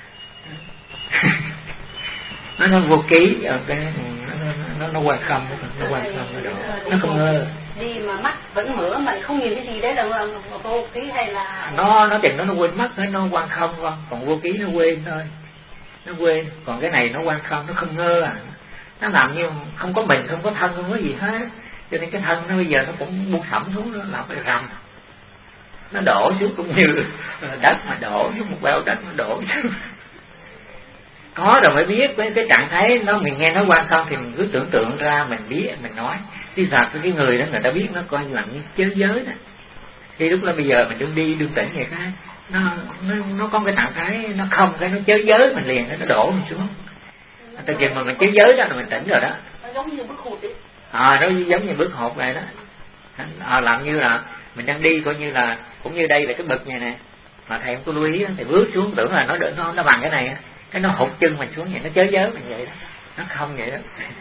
Nó vô ký ở cái nó quan không, nó quan không nó đổ, nó không ngơ. Đi mà mắt vẫn mở, mình không nhìn cái gì đấy đâu, vô ký hay là nó chừng nó quên mất, nó quan không con, còn vô ký nó quên thôi, nó quên. Còn cái này nó quan không, nó không ngơ à, nó làm như không có mình, không có thân, không có gì hết. Cho nên cái thân nó bây giờ nó cũng buông thõng xuống, nó làm cái rằm, nó đổ xuống cũng như đất mà đổ xuống một bao đất, nó đổ xuống. Có rồi mới biết cái trạng thái nó, mình nghe nói quan không thì mình cứ tưởng tượng ra, mình biết mình nói. Thì thật cái người đó người ta biết nó coi như là như chớ giới đó. Thì lúc đó bây giờ mình đương tỉnh vậy cái nó có cái trạng thái nó không, cái nó chớ giới mình liền, nó đổ mình xuống. Từ chừng mà mình chớ giới đó là mình tỉnh rồi đó. nó giống như bức hụt ấy. Nó giống như bước hột này đó. Làm như là mình đang đi, coi như là cũng như đây là cái bậc này nè, mà thầy không có lưu ý thì bước xuống tưởng là nó bằng cái này, cái nó hụt chân mình xuống vậy, nó chớ giới mình vậy đó, nó không vậy đó.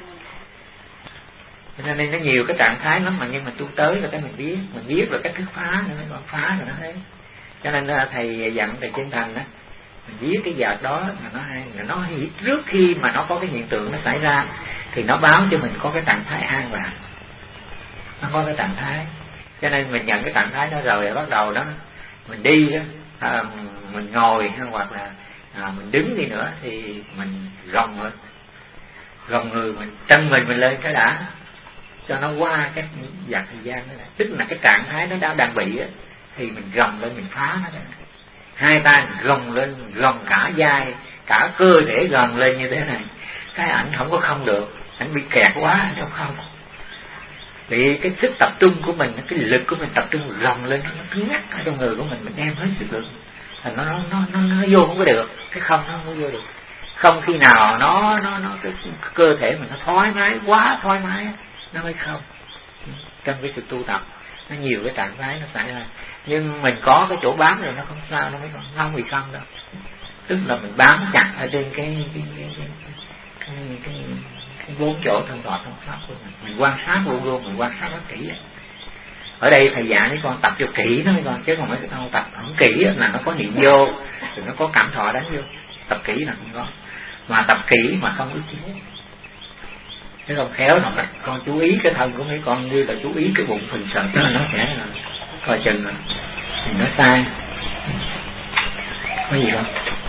Cho nên nó nhiều cái trạng thái lắm, mà nhưng mà tu tới là cái mình biết rồi cách thức phá nữa, còn phá rồi nó thấy. Cho nên thầy dặn thầy Chân Thành đó, mình viết cái vợt đó mà nó hay, nó trước khi mà nó có cái hiện tượng nó xảy ra thì nó báo cho mình có cái trạng thái an lạc, nó có cái trạng thái. Cho nên mình nhận cái trạng thái đó rồi bắt đầu đó mình đi đó, mình ngồi hoặc là mình đứng đi nữa thì mình gồng người mình chân mình lên cái đã, cho nó qua cái dạt thời gian đó. Tức là cái trạng thái nó đang bị á, thì mình gồng lên mình phá nó ra. Hai tay gồng lên, gồng cả vai cả cơ thể gồng lên như thế này, cái ảnh không có không được, ảnh bị kẹt quá trong không. Vì cái sức tập trung của mình, cái lực của mình tập trung gồng lên, nó cứng ngắc ở trong người của mình đem hết sức lực, thành nó vô không có được, cái không nó không vô được. Không khi nào nó cái cơ thể mình nó thoải mái, quá thoải mái nó mới không. Trong cái sự tu tập nó nhiều cái trạng thái nó xảy ra, nhưng mình có cái chỗ bám rồi nó không sao, nó mới còn không bị không đâu. Tức là mình bám chặt ở trên cái 4 chỗ thân thọ thân pháp của mình quan sát luôn luôn, mình quan sát rất kỹ. Ở đây thầy dạy mấy con tập cho kỹ đó mấy con, chứ còn mấy cái con tập không kỹ là nó có niệm vô, rồi nó có cảm thọ đánh vô. Tập kỹ là không có, mà tập kỹ mà không có chú, thế không khéo là con chú ý cái thân của mấy con như là chú ý cái bụng phình sợt đó, nó sẽ là coi chừng rồi thì nó sai. Có gì không?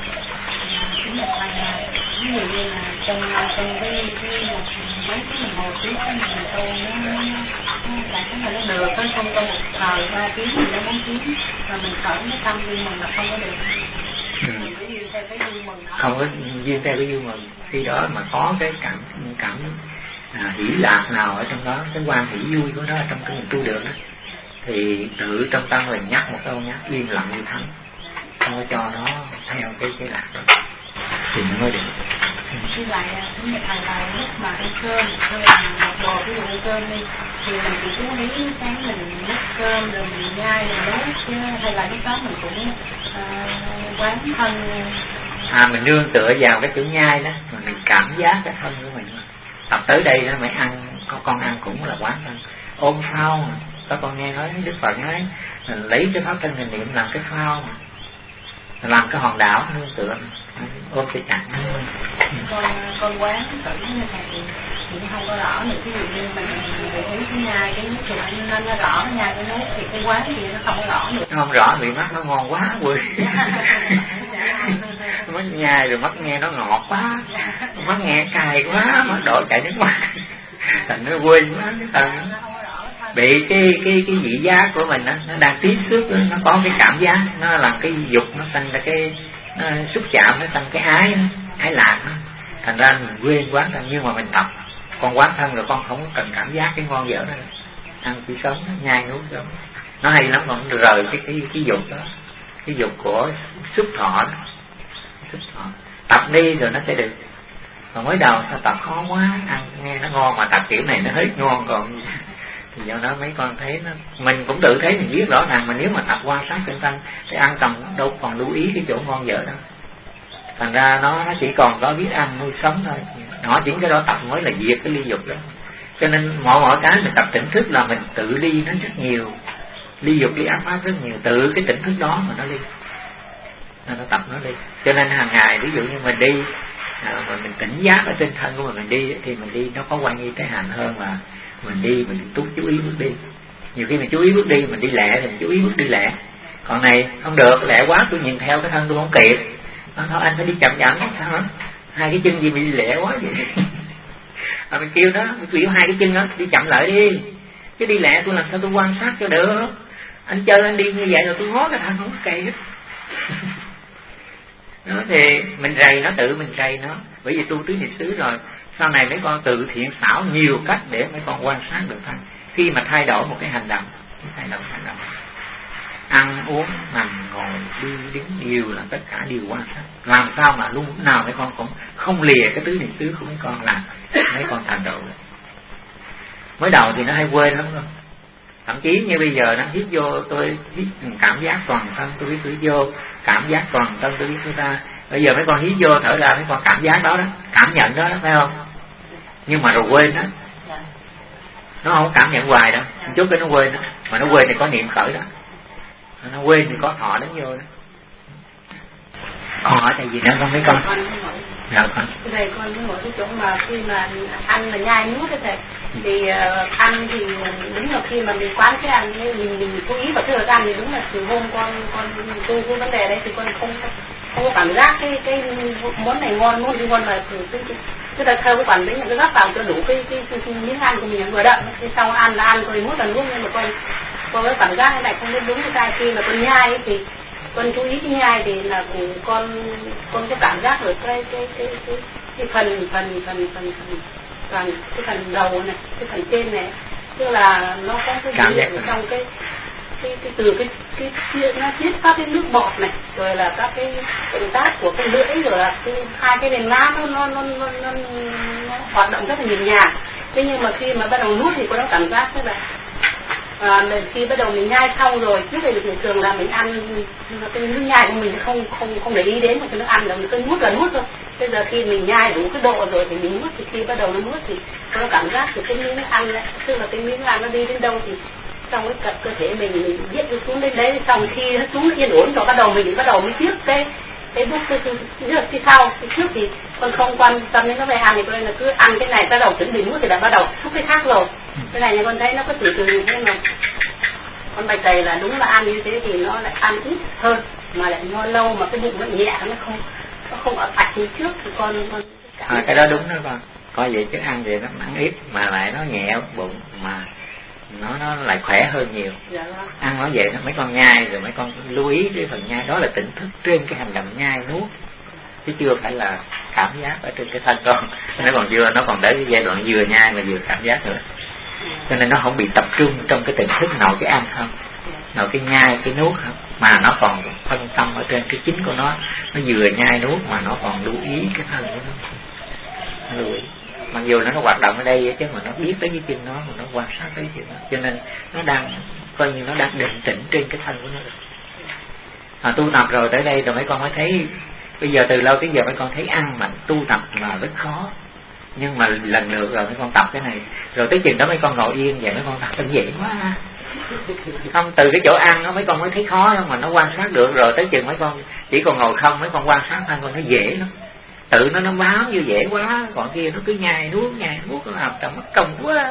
Ví dụ như là trong cái mấy cái mình ngồi tiếp cái mình tu nó nó được, cái không có một thời 3 tiếng gì đó 4 tiếng mà mình khởi cái tâm vui mừng là không có được. Mình phải duyên theo cái vui mừng đó. Không có duyên theo cái vui mừng, khi đó mà có cái cảm hỷ lạc nào ở trong đó, cái quan hỷ vui của nó ở trong cái mình tu được đó, thì tự trong tâm mình nhắc một câu nhắc yên lặng như thắng, không có cho nó theo cái lạc đó thì nó mới được. Với lại cũng như thầy là lúc mà ăn cơm một đồ, ví dụ ăn cơm đi thì mình chỉ chú ý sáng mình nấu cơm rồi mình nhai rồi nấu, chứ hay là lúc đó mình cũng quán thân. Mình nương tựa vào cái chữ nhai đó mà mình cảm giác cái thân của mình. Tập tới đây đó mới ăn, con ăn cũng là quán thân. Ôm phao mà các con nghe nói Đức Phật nói lấy cái pháp thân hình niệm làm cái phao mà, làm cái hòn đảo nương tựa, ôm cái chặt. Con quán tự như này thì không có rõ nữa. Ví dụ như mình để ý cái nhai cái nước thì nên nó rõ, cái nhai cái nước thì cái quán thì nó không có rõ nữa. Nó không rõ vì mắt nó ngon quá quỳ. Mắt nhai rồi mắt nghe nó ngọt quá, mắt nghe cay quá, mắt đổ chảy nước mắt, thành nó quên quá cái thần. Bị cái vị giác của mình đó, nó đang tiếp xúc, nó có cái cảm giác, nó làm cái dục nó thành ra cái nó xúc chạm, nó thành cái ái lạc đó. Thành ra mình quên quán thân, nhưng mà mình tập con quán thân rồi con không cần cảm giác cái ngon dở đó, ăn chỉ sống nhai nuốt sống, nó hay lắm. Còn rời cái dục đó, cái dục của xúc thọ đó, xúc thọ tập đi rồi nó sẽ được. Còn mới đầu sao tập khó quá, ăn nghe nó ngon mà tập kiểu này nó hết ngon còn thì do đó mấy con thấy nó, mình cũng tự thấy mình biết rõ ràng, mà nếu mà tập quan sát trên thân thì ăn tầm đâu còn lưu ý cái chỗ ngon dở đâu. Thành ra nó chỉ còn có biết ăn nuôi sống thôi. Nó chỉ cái đó tập mới là diệt cái ly dục đó. Cho nên mọi cái mình tập tỉnh thức là mình tự ly nó rất nhiều, ly dục ly ác pháp rất nhiều, tự cái tỉnh thức đó mà nó ly, nó tập nó đi. Cho nên hàng ngày ví dụ như mình đi mà mình tỉnh giác ở trên thân của mình đi thì mình đi nó có quan nghi tế hành hơn là mình đi mình chú ý bước đi. Nhiều khi mình chú ý bước đi mình đi lẹ thì mình chú ý bước đi lẹ, còn này không được, lẹ quá tôi nhìn theo cái thân tôi không kịp. Thôi anh phải đi chậm chậm sao đó, hai cái chân gì bị lẹ quá vậy. Mình kêu đó, mình kêu hai cái chân đó đi chậm lại đi, chứ đi lẹ tôi làm sao tôi quan sát cho được. Anh chơi anh đi như vậy rồi tôi ngó cái thân không có kịp. Đó thì mình rầy nó, tự mình rầy nó, bởi vì tu tứ niệm xứ rồi. Sau này mấy con tự thiện xảo nhiều cách để mấy con quan sát được thân. Khi mà thay đổi một cái hành động, ăn uống nằm ngồi đi đứng đều là tất cả đều quan sát. Làm sao mà lúc nào mấy con cũng không lìa cái tứ niệm xứ của mấy con, làm mấy con thành tựu. Mới đầu thì nó hay quên lắm không. Thậm chí như bây giờ nó hít vô tôi hít cảm giác toàn thân, tôi hít vô cảm giác toàn thân, tôi hít chúng ta. Bây giờ mấy con hít vô thở ra mấy con cảm giác đó, cảm nhận đó, phải không? Nhưng mà rồi quên đó, nó không cảm nhận hoài đâu, chút cái nó quên đó. Mà nó quên thì có niệm khởi đó, nó quên thì có thọ đến vô đó. Còn hỏi thầy gì nữa không mấy con? Dạ con. Thầy con mới hỏi cái chỗ mà khi mà ăn mà nhai nuốt đó thầy, thì ăn thì đúng là khi mà mình quán cái ăn mình chú ý vào cái ăn thì đúng là từ hôm con tu cái vấn đề đấy thì con không có cảm giác cái món này ngon món kia ngon, mà cứ là theo cái quản lý cái gắp vào cho đủ cái miếng ăn của mình vừa đậm, cái sau ăn là ăn rồi nuốt là nuốt, nhưng mà con cái cảm giác này không biết đúng cái sai. Khi mà con nhai ấy thì con chú ý cái nhai thì là con có cảm giác được cái phần toàn cái phần đầu này, cái phần trên này, tức là nó có cái gì ở trong cái từ cái nó tiết các cái nước bọt này, rồi là các cái động tác của cái lưỡi, rồi là hai cái nền má nó hoạt động rất là nhịp nhàng. Thế nhưng mà khi mà bắt đầu nuốt thì có cảm giác tức là khi bắt đầu mình nhai xong rồi, trước đây được thường là mình ăn cái nước nhai của mình không để ý đến một cái nước ăn, là mình cứ nuốt là nuốt thôi. Bây giờ khi mình nhai đủ cái độ rồi thì mình nuốt, thì khi bắt đầu nó nuốt thì nó cảm giác thì cái miếng ăn đấy, tức là cái miếng ăn nó đi đến đâu thì trong cái cơ thể mình viết nó xuống đến đấy, xong khi nó xuống yên ổn rồi bắt đầu mình mới tiếp cái bước cái sau. Cái trước thì con không quan tâm đến nó về ăn thì con là cứ ăn cái này bắt đầu chuẩn bị nuốt thì đã bắt đầu xúc cái khác rồi. Cái này con thấy nó có từ nhưng mà con bạch tày là đúng là ăn như thế thì nó lại ăn ít hơn mà lại ngon lâu, mà cái bụng nó nhẹ, nó không ở ạch như trước thì con cái đó đúng đó con. Coi vậy chứ ăn thì nó ăn ít mà lại nó nhẹ bụng mà nó lại khỏe hơn nhiều. Dạ. Ăn nó vậy đó, mấy con nhai rồi mấy con lưu ý cái phần nhai đó là tỉnh thức trên cái hành động nhai nuốt, chứ chưa phải là cảm giác ở trên cái thân con. Nó còn tới cái giai đoạn vừa nhai mà vừa cảm giác nữa, cho nên nó không bị tập trung trong cái tỉnh thức nội cái ăn không, nội cái nhai cái nuốt không, mà nó còn phân tâm ở trên cái chính của nó vừa nhai nuốt mà nó còn lưu ý cái thân của nó lưu ý. Mặc dù nó hoạt động ở đây chứ mà nó biết tới cái chân nó, mà nó quan sát tới cái chân nó, cho nên nó đang coi như nó đang định tĩnh trên cái thân của nó rồi. Tu tập rồi tới đây rồi mấy con mới thấy, bây giờ từ lâu tới giờ mấy con thấy ăn mà tu tập là rất khó, nhưng mà lần lượt rồi mấy con tập cái này rồi tới chừng đó mấy con ngồi yên vậy mấy con tập đơn giản quá không, từ cái chỗ ăn đó mấy con mới thấy khó, mà nó quan sát được rồi tới chừng mấy con chỉ còn ngồi không, mấy con quan sát ăn con nó dễ lắm, tự nó báo như dễ quá, còn kia nó cứ nhai nuốt nó làm trầm mất công quá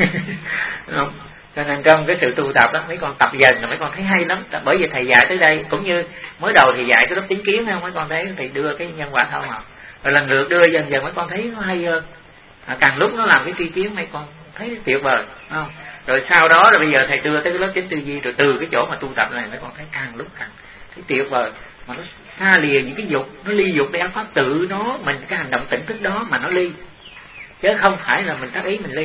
không? Cho nên trong cái sự tu tập đó mấy con tập dần là mấy con thấy hay lắm. Bởi vì thầy dạy tới đây cũng như mới đầu thì dạy cái lớp chính kiến không, mấy con thấy thầy đưa cái nhân quả thông học rồi lần lượt đưa dần dần mấy con thấy nó hay hơn. Càng lúc nó làm cái tri kiến mấy con thấy tuyệt vời không? Rồi sau đó rồi bây giờ thầy đưa tới cái lớp chính tư duy, rồi từ cái chỗ mà tu tập này mấy con thấy càng lúc càng thấy tuyệt vời, mà nó xa lìa những cái dục, nó ly dục để ác pháp tự nó mình cái hành động tỉnh thức đó mà nó ly, chứ không phải là mình tác ý mình ly.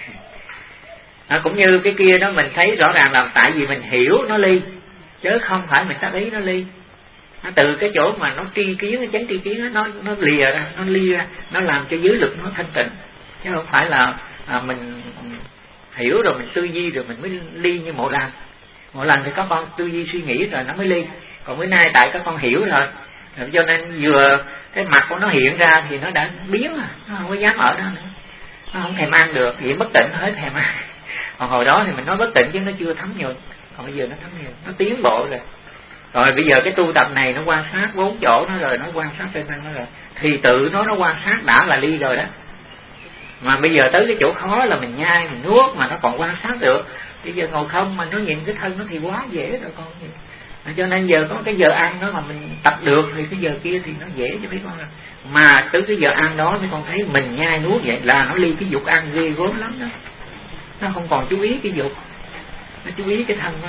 Cũng như cái kia đó mình thấy rõ ràng là tại vì mình hiểu nó ly, chứ không phải mình tác ý nó ly. Từ cái chỗ mà nó tri kiến, cái chánh tri kiến nó lìa ra, nó ly ra, nó làm cho giới lực nó thanh tịnh, chứ không phải là mình hiểu rồi mình tư duy rồi mình mới ly như một lần thì các con tư duy suy nghĩ rồi nó mới ly. Còn bữa nay tại các con hiểu rồi cho nên vừa cái mặt của nó hiện ra thì nó đã biến rồi, nó không có dám ở đó nữa, nó không thèm ăn được, vì bất tịnh hết thèm ăn. Còn hồi đó thì mình nói bất tịnh chứ nó chưa thấm nhuần, còn bây giờ nó thấm nhuần, nó tiến bộ rồi. Rồi bây giờ cái tu tập này nó quan sát 4 chỗ nó rồi, nó quan sát trên thân nó rồi, thì tự nó quan sát đã là ly rồi đó. Mà bây giờ tới cái chỗ khó là mình nhai, mình nuốt mà nó còn quan sát được. Bây giờ ngồi không mà nó nhìn cái thân nó thì quá dễ rồi con. Cho nên giờ có cái giờ ăn đó mà mình tập được thì cái giờ kia thì nó dễ cho mấy con rồi. Mà tới cái giờ ăn đó mấy con thấy mình nhai nuốt vậy là nó ly cái dục ăn ghê gớm lắm đó. Nó không còn chú ý cái dục, nó chú ý cái thân nó.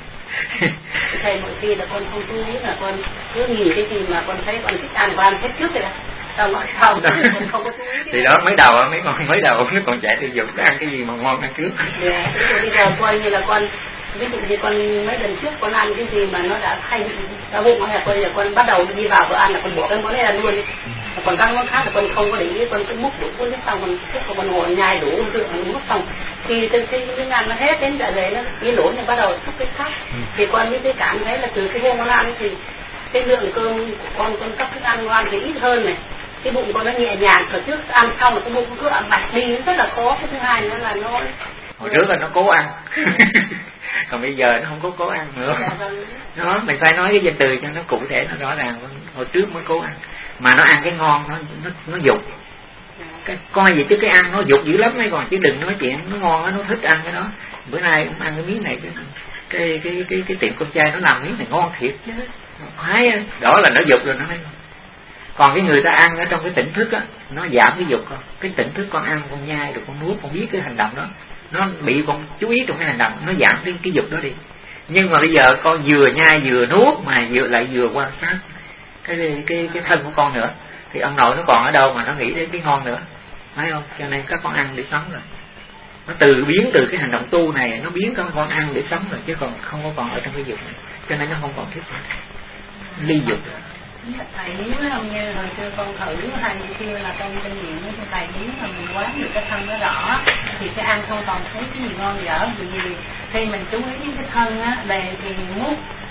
Thầy mỗi khi là con không chú ý là con cứ nhìn cái gì mà con thấy con thích ăn và ăn hết trước rồi. Xong rồi không có chú ý. Thì đó mới đầu nó còn chạy đi dục ăn cái gì mà ngon ăn trước. Dạ, bây giờ coi như là con ví dụ như con mấy lần trước con ăn cái gì mà nó đã hay đau bụng hay là coi là con bắt đầu đi vào bữa ăn là con bỏ cái món này ra luôn. Còn các món khác là con không có để ý, con cứ múc đủ cuốn hết xong con ngồi nhai đủ rượu múc xong thì từ khi cái ăn nó hết đến dạ dày nó yên ổn thì bắt đầu xúc cái khác. Thì con mới cảm thấy là từ cái hôm con ăn thì cái lượng cơm con cấp thức ăn con ăn thì ít hơn này, cái bụng con nó nhẹ nhàng. Hồi trước ăn xong là cái bụng cứ ẩm bạch đi, nó rất là khó. Cái thứ hai nữa là nó hồi trước là nó cố ăn còn bây giờ nó không cố ăn nữa. Đó, mình phải nói cái danh từ cho nó cụ thể, nó rõ ràng. Hồi trước mới cố ăn mà nó ăn cái ngon, nó dục. Cái coi gì chứ cái ăn nó dục dữ lắm mấy, còn chứ đừng nói chuyện nó ngon, nó thích ăn cái đó. Bữa nay cũng ăn cái miếng này, cái tiệm con trai nó làm miếng này ngon thiệt chứ, khoái đó là nó dục rồi nó mới. Còn cái người ta ăn ở trong cái tỉnh thức á, nó giảm cái dục con. Cái tỉnh thức con ăn, con nhai được, con nuốt, con biết cái hành động đó, nó bị con chú ý trong cái hành động, nó giảm cái dục đó đi. Nhưng mà bây giờ con vừa nhai vừa nuốt mà vừa quan sát cái thân của con nữa, thì ông nội nó còn ở đâu mà nó nghĩ đến cái ngon nữa, phải không? Cho nên các con ăn để sống rồi, nó biến từ cái hành động tu này nó biến các con ăn để sống rồi, chứ còn không có còn ở trong cái dục này, cho nên nó không còn thích ly dục. Thầy nếu không như hồi xưa con thử hay kia là trong kinh nghiệm của thầy, nếu mà mình quán được cái thân nó rõ thì cái ăn không còn thấy cái gì ngon dở. Vì khi mình chú ý đến cái thân á, về thì mút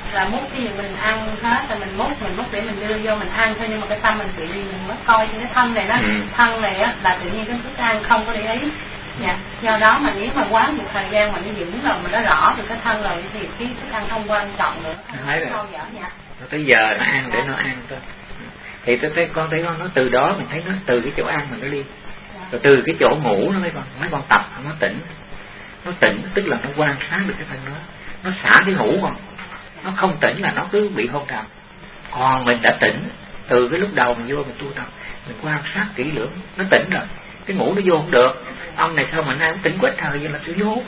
là múc cái gì mình ăn hết rồi mình múc để mình đưa vô mình ăn thôi, nhưng mà cái tâm mình bị đi mình mới coi cái thân này đó, thân này á là tự nhiên cái thức ăn không có để ý. Dạ, do đó mà nếu mà quá một thời gian mà nó dưỡng rồi mà nó rõ được cái thân rồi thì cái thức ăn không quan trọng nữa. Không dở dạ. Tới giờ nó ăn để nó ăn thôi. Thì con thấy con nó từ đó mình thấy nó từ cái chỗ ăn mình nó đi, rồi từ cái chỗ ngủ nó mấy con tập nó tỉnh tức là nó quan sát được cái thân nó xả cái ngủ còn nó không tỉnh là nó cứ bị hôn trầm. Còn mình đã tỉnh từ cái lúc đầu mình vô mình tu tập, mình quan sát kỹ lưỡng nó tỉnh rồi, cái ngủ nó vô không được. Ông này sao mà nay cũng tỉnh quá trời vậy là tôi vô.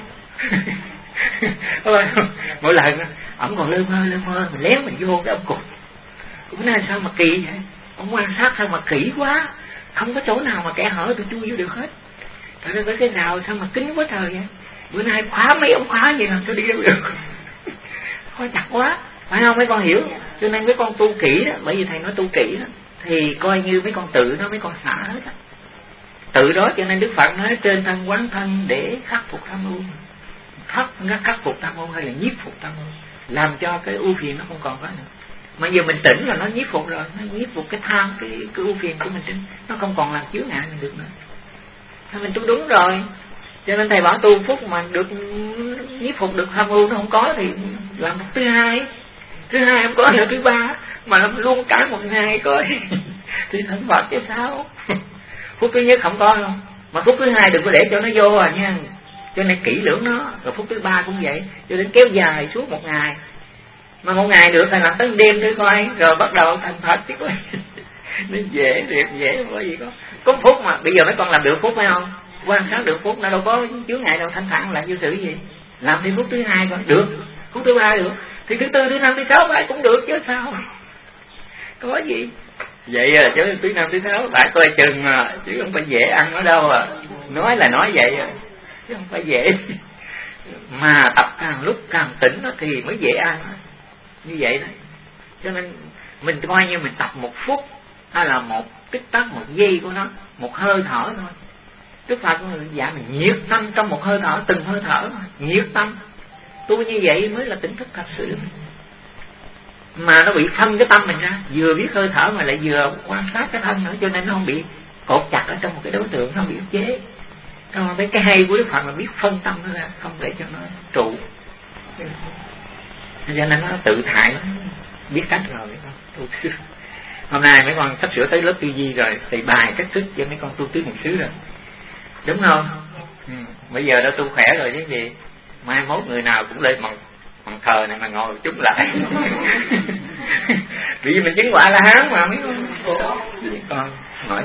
Mỗi lần ổng còn lơ mơ mình lén mình vô cái ông cục cũng nay sao mà kỳ vậy, ông quan sát sao mà kỹ quá, không có chỗ nào mà kẻ hở tôi chui vô được hết. Thật ra cái nào sao mà kín quá trời vậy, bữa nay khóa mấy ông khóa vậy làm sao đi đâu được. Khó chặt quá, phải không mấy con hiểu? Cho nên mấy con tu kỹ đó, bởi vì thầy nói tu kỹ đó thì coi như mấy con tự nó mấy con xả hết á. Tự đó cho nên Đức Phật nói trên thân quán thân để khắc phục tham ưu. Khắc phục tham ưu hay là nhiếp phục tham ưu, làm cho cái ưu phiền nó không còn có nữa. Mà giờ mình tỉnh là nó nhiếp phục rồi, nó nhiếp phục cái tham, cái ưu phiền của mình, nó không còn làm chướng ngại mình được nữa. Thì mình tu đúng rồi. Cho nên thầy bảo tu phúc mà được nhiếp phục được tham ưu nó không có thì làm phúc thứ hai không có là thứ ba, mà làm luôn cả một ngày coi thì thành Phật chứ sao. Phúc thứ nhất không có đâu, mà phúc thứ hai đừng có để cho nó vô nha. Cho nên kỹ lưỡng nó, rồi phúc thứ ba cũng vậy, cho đến kéo dài suốt một ngày. Mà một ngày được là làm tới đêm thôi coi, rồi bắt đầu thành Phật chứ coi. Nó dễ bởi vì có phúc mà. Bây giờ mấy con làm được phúc phải không? Quan sát được phúc, nó đâu có chướng ngại đâu, thanh thản làm vô sự gì. Làm thì phúc thứ hai còn được, phúc thứ ba được, thì thứ tư, thứ năm, thứ sáu phải cũng được chứ sao. Có gì vậy à, chứ thứ năm thứ sáu phải coi chừng mà, chứ không phải dễ ăn ở đâu à. Nói là nói vậy à, chứ không phải dễ. Mà tập càng lúc càng tỉnh đó thì mới dễ ăn đó. Như vậy đó. Cho nên mình coi như mình tập một phút hay là một tích tắc, một giây của nó, một hơi thở thôi. Đức Phật dạy mình nhiệt tâm trong một hơi thở, từng hơi thở nhiệt tâm. Tu như vậy mới là tỉnh thức thật sự. Mà nó bị phân cái tâm mình ra, vừa biết hơi thở mà lại vừa quan sát cái thân nữa, cho nên nó không bị cột chặt ở trong một cái đối tượng, nó không bị ức chế. Còn mấy cái hay của Đức Phật là biết phân tâm nó ra, không để cho nó trụ. Cho nên nó tự tại, biết cách rồi. Hôm nay mấy con sắp sửa tới lớp tư duy rồi, thì bài cách thức cho mấy con tu tứ niệm xứ rồi, đúng không? Bây giờ đã tu khỏe rồi chứ gì. Mai mốt người nào cũng lên bằng thờ này mà ngồi chút lại. Vì mình chứng quả là hán mà mấy con hỏi.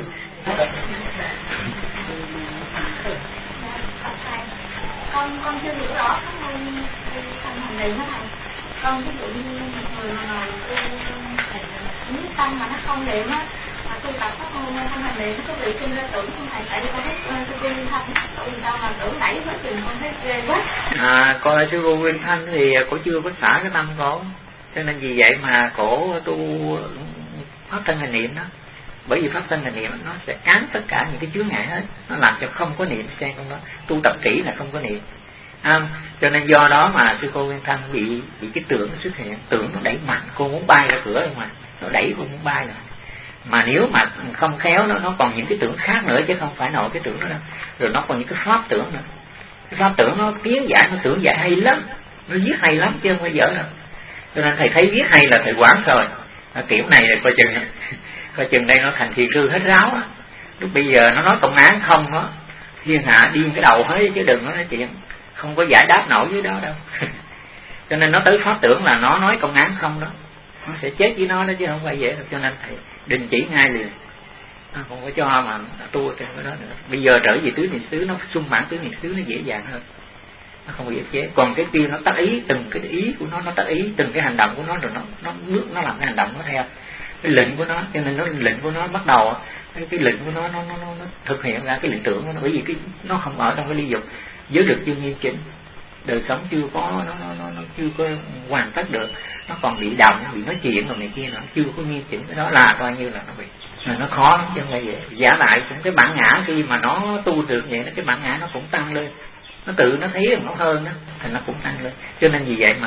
Con chưa hiểu rõ cái phần hành lý đó thầy. Con ví dụ như một người mà ngồi nín tâm mà nó không niệm á, mà tu tập có không hành niệm có bị sinh ra tưởng không thầy? Tại vì con thấy sư cô Nguyên Thanh tụng sao mà tưởng đẩy hết chừng con thấy ghê quá. Coi sư cô Nguyên Thanh thì cổ chưa có xả cái tâm cổ, cho nên vì vậy mà cổ tu pháp thân hành niệm đó. Bởi vì pháp thân hành niệm nó sẽ án tất cả những cái chướng ngại hết, nó làm cho không có niệm xen trong đó. Tu tập kỹ là không có niệm. Cho nên do đó mà sư cô Nguyên Thanh bị cái tưởng nó xuất hiện, tưởng nó đẩy mạnh, cô muốn bay ra cửa mà nó đẩy cô muốn bay rồi. Mà nếu mà không khéo nó còn những cái tưởng khác nữa chứ không phải nội cái tưởng đó đâu. Rồi nó còn những cái pháp tưởng nữa. Cái pháp tưởng nó kiến giải, nó tưởng giải hay lắm, nó viết hay lắm chứ không phải dở đâu. Cho nên thầy thấy viết hay là thầy quán rồi. Kiểu này là coi chừng đây nó thành thiền sư hết ráo á. Lúc bây giờ nó nói công án không đó, thiên hạ điên cái đầu hết chứ đừng nói chuyện không có giải đáp nổi dưới đó đâu. Cho nên nó tới pháp tưởng là nó nói công án không đó, nó sẽ chết với nó đó chứ không phải dễ đâu. Cho nên thầy đình chỉ ngay liền, không có cho mà tu trên cái đó nữa. Bây giờ trở về tứ niệm xứ, nó sung mãn tứ niệm xứ nó dễ dàng hơn, nó không bị ức chế. Còn cái kia nó tác ý, từng cái ý của nó tác ý, từng cái hành động của nó, rồi nó làm cái hành động nó theo cái lệnh của nó. Cho nên nó lệnh của nó bắt đầu cái lệnh của nó thực hiện ra cái lệnh tưởng của nó. Bởi vì nó không ở trong cái ly dục, giới được chưa nghiêm chỉnh, đời sống chưa có nó chưa có hoàn tất được, nó còn bị động, bị nói chuyện rồi này kia, nó chưa có nghiêm chỉnh. Cái đó là coi như là nó bị nó khó lắm chứ không phải vậy. Giả lại cũng cái bản ngã khi mà nó tu được vậy, cái bản ngã nó cũng tăng lên, nó tự nó thấy nó hơn đó, thì nó cũng tăng lên. Cho nên vì vậy mà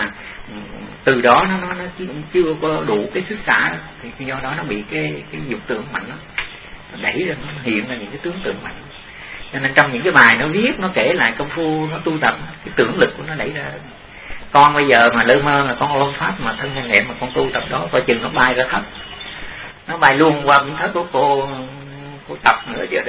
từ đó nó chưa có đủ cái sức xả, thì do đó nó bị cái dục tưởng mạnh đó, nó đẩy ra, nó hiện ra những cái tướng tượng mạnh. Cho nên trong những cái bài nó viết, nó kể lại công phu nó tu tập, cái tưởng lực của nó đẩy ra. Con bây giờ mà lơ mơ mà con ôm pháp mà thân nhanh nhẹn mà con tu tập đó, coi chừng nó bay ra thấp, nó bay luôn qua miếng thất của cô tập nữa chứ.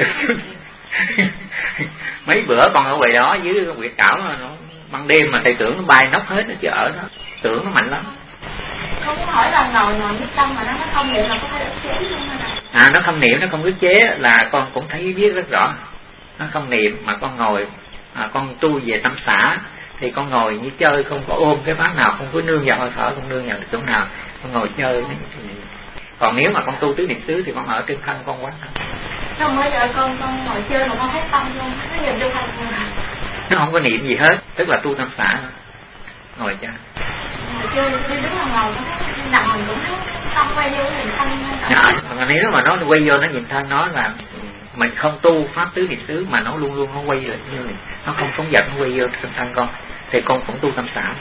Mấy bữa con ở ngoài đó dưới Nguyệt Cảo, nó ban đêm mà thầy tưởng nó bay nóc hết, nó chứ ở đó tưởng nó mạnh lắm. Con muốn hỏi là ngồi nhất tâm mà nó không niệm là có phải ức chế không hay nó không niệm, nó không ức chế là con cũng thấy biết rất rõ. Nó không niệm mà con ngồi, con tu về tâm xả thì con ngồi như chơi, không có ôm cái pháp nào, không có nương vào hơi thở, không nương vào chỗ nào, con ngồi chơi. Còn nếu mà con tu tứ niệm xứ thì con ở trên thân con quán thân. Không, mới giờ con ngồi chơi mà con thấy tâm luôn, nó nhìn vô thân luôn. Nó không có niệm gì hết, tức là tu tâm xả. Ngồi chơi. Ngồi chơi đi đứng là ngồi, nó nằm mình cũng thấy tâm quay vô nhìn thân. Nếu mà nó quay vô nó nhìn thân nó là mình không tu pháp tứ niệm xứ mà nó luôn luôn nó quay lại như này, nó không phóng dật, nó quay vô trong thân con thì con cũng tu tâm xả.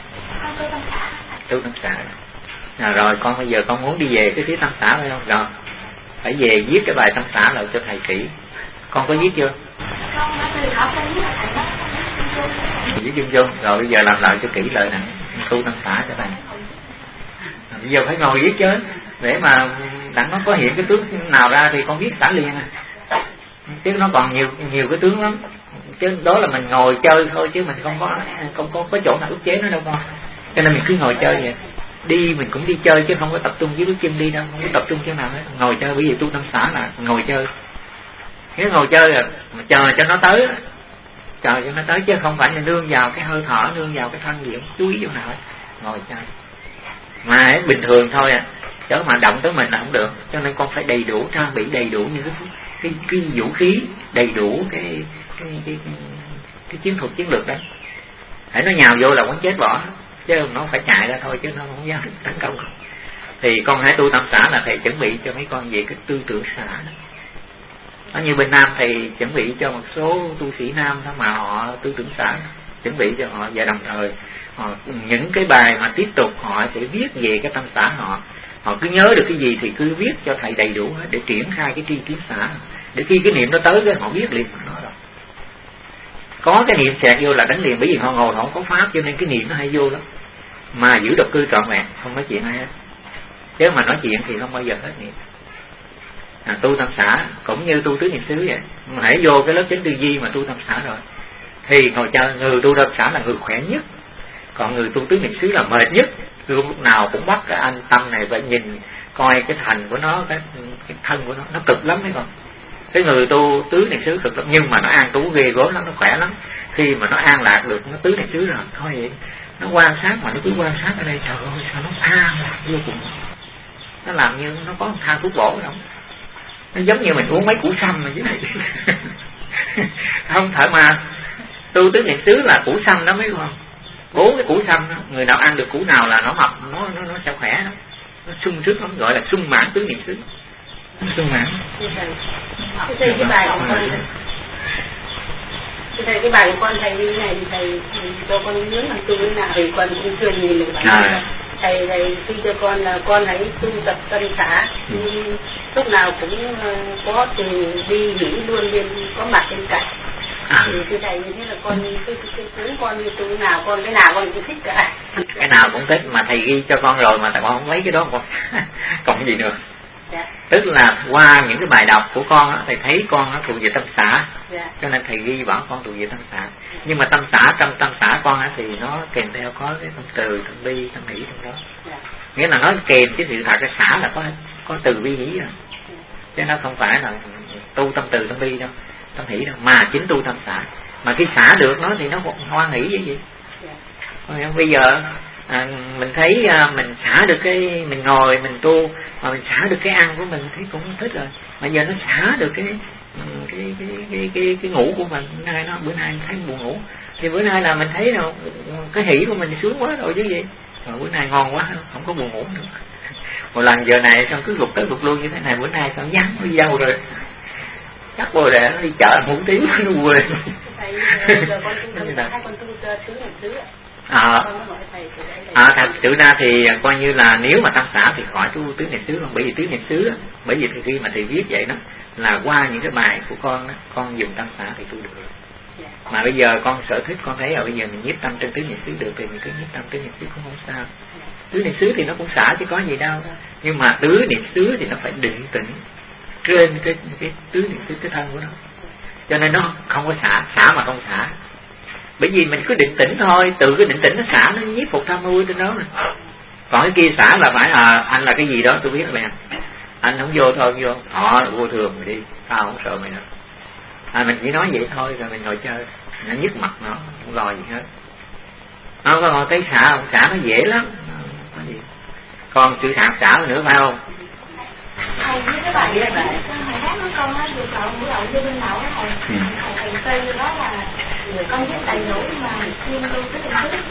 Tu tâm xả. Rồi con bây giờ con muốn đi về cái phía tâm xả phải không? Rồi phải về viết cái bài tâm xả lại cho thầy kỹ. Con có viết chưa? Viết chung chung. Rồi bây giờ làm lại cho kỹ lại nè, tu tâm xả cho thầy. Bây giờ phải ngồi viết chứ, để mà đặng nó có hiện cái tướng nào ra thì con viết xả liền à. Chứ nó còn nhiều cái tướng lắm. Chứ đó là mình ngồi chơi thôi, chứ mình không có chỗ nào ức chế nó đâu con. Cho nên mình cứ ngồi chơi vậy. Đi mình cũng đi chơi chứ không có tập trung với bước chân đi đâu, không có tập trung chỗ nào hết. Ngồi chơi, bởi vì tu tâm xả là ngồi chơi. Nếu ngồi chơi là chờ cho nó tới, chờ cho nó tới chứ không phải là nương vào cái hơi thở, nương vào cái thân gì, không chú ý chỗ nào hết. Ngồi chơi. Mà bình thường thôi à, chứ mà động tới mình là không được. Cho nên con phải đầy đủ, trang bị đầy đủ những cái vũ khí, đầy đủ cái chiến thuật chiến lược đó. Hãy nó nhào vô là quán chết bỏ, chứ nó phải chạy ra thôi, chứ nó không dám tấn công. Thì con hãy tu tâm xả là thầy chuẩn bị cho mấy con về cái tư tưởng xả đó. Nó như bên Nam thầy chuẩn bị cho một số tu sĩ Nam đó mà họ tư tưởng xả, chuẩn bị cho họ, và đồng thời họ, những cái bài mà tiếp tục họ sẽ viết về cái tâm xả họ cứ nhớ được cái gì thì cứ viết cho thầy đầy đủ hết để triển khai cái tri kiến xả, để khi cái niệm nó tới cái họ viết liền nó rồi. Có cái niệm xẹt vô là đánh liền, bởi vì họ ngồi họ không có pháp cho nên cái niệm nó hay vô lắm. Mà giữ độc cư trọn vẹn, không nói chuyện ai hết. Chứ mà nói chuyện thì không bao giờ hết niệm. Tu tâm xả cũng như tu tứ niệm xứ vậy. Mà hãy vô cái lớp chánh tư duy mà tu tâm xả rồi thì ngồi chơi, người tu tâm xả là người khỏe nhất. Còn người tu tứ niệm xứ là mệt nhất. Lúc nào cũng bắt cái anh tâm này phải nhìn coi cái thành của nó, cái thân của nó cực lắm đấy con. Cái người tu tứ niệm xứ cực lắm, nhưng mà nó an trú ghê gớm lắm, nó khỏe lắm. Khi mà nó an lạc được nó tứ niệm xứ rồi thôi vậy, nó quan sát mà nó cứ quan sát ở đây, trời ơi sao nó an lạc vô cùng. Nó làm như nó có một thang thuốc bổ không, nó giống như mình uống mấy củ sâm mà dưới này. Không phải mà tu tứ niệm xứ là củ sâm đó mấy con. 4 cái củ sâm đó, người nào ăn được củ nào là nó mập, nó sẽ khỏe đó. Nó sung sức lắm, gọi là sung mãn tứ niệm xứ. Sung mãn. Cái bài của con, cái bài của con thầy như này thì thầy cho con nhớ làm tu thế nào thì con cũng chưa nhìn được bài. Thầy khi cho con là con hãy tu tập tâm xả, lúc nào cũng có từ đi nghỉ luôn bên có mặt bên cạnh. Thì thầy như thế là con cái tướng con như tu nào con cái nào con cũng thích cả. Cái nào cũng thích, mà thầy ghi cho con rồi mà thầy con không lấy cái đó con. Còn cái gì nữa? Dạ. Tức là qua những cái bài đọc của con á, thầy thấy con á thuộc về tâm xả. Dạ. Cho nên thầy ghi bảo con thuộc về tâm xả. Nhưng mà tâm xả, trong tâm xả con á thì nó kèm theo có cái tâm từ, tâm bi, tâm hỷ trong đó. Dạ. Nghĩa là nói kèm chứ sự thật cái xả là có từ bi hỷ rồi. Chứ nó không phải là tu tâm từ tâm bi đâu, tâm hỷ đâu, mà chính tu tâm xả. Mà khi xả được nó thì nó hoan hỷ với gì. Dạ. Bây giờ mình thấy mình xả được cái, mình ngồi mình tu mà mình xả được cái ăn của mình thấy cũng thích rồi. Mà giờ nó xả được cái ngủ của mình, bữa nay thấy buồn ngủ thì bữa nay là mình thấy rồi cái hỷ của mình sướng quá rồi chứ gì. Rồi bữa nay ngon quá, không có buồn ngủ nữa. Một lần giờ này xong cứ lục tới lục luôn như thế này, bữa nay sao dám nó dâu rồi. Chắc bồ để nó đi chợ ngủ tiếng nó quên. Thầy giờ con tu hai con tu tứ niệm xứ. Thật sự ra thì coi như là nếu mà tam xả thì khỏi tu tứ niệm xứ không, bởi vì tứ niệm xứ, bởi vì khi mà thầy viết vậy đó là qua những cái bài của con đó, con dùng tam xả thì tu được rồi. Mà bây giờ con sở thích, con thấy bây giờ mình nhiếp tâm trên tứ niệm xứ được thì mình cứ nhiếp tâm tứ niệm xứ cũng không sao. Tứ niệm xứ thì nó cũng xả chứ có gì đâu, nhưng mà tứ niệm xứ thì nó phải định tĩnh trên cái tứ niệm xứ, cái thân của nó, cho nên nó không có xả mà không xả. Bởi vì mình cứ định tĩnh thôi, từ cái định tĩnh nó xả, nó nhiếp phục tham ưu trên đó rồi. Còn cái kia xả là phải anh là cái gì đó tôi biết rồi, anh không vô thôi, vô họ vô thường mày đi, tao không sợ mày nữa. Mình chỉ nói vậy thôi rồi mình ngồi chơi, nó nhức mặt nó không lo gì hết. Nó có ngồi thấy xả không? Xả nó dễ lắm, có gì. Còn sự xả nữa phải không? Thầy với cái bài này thầy hát với con á, được cậu buổi đầu vô bên nào á thầy phê đó là con biết đầy đủ mà chuyên tu cái tình thức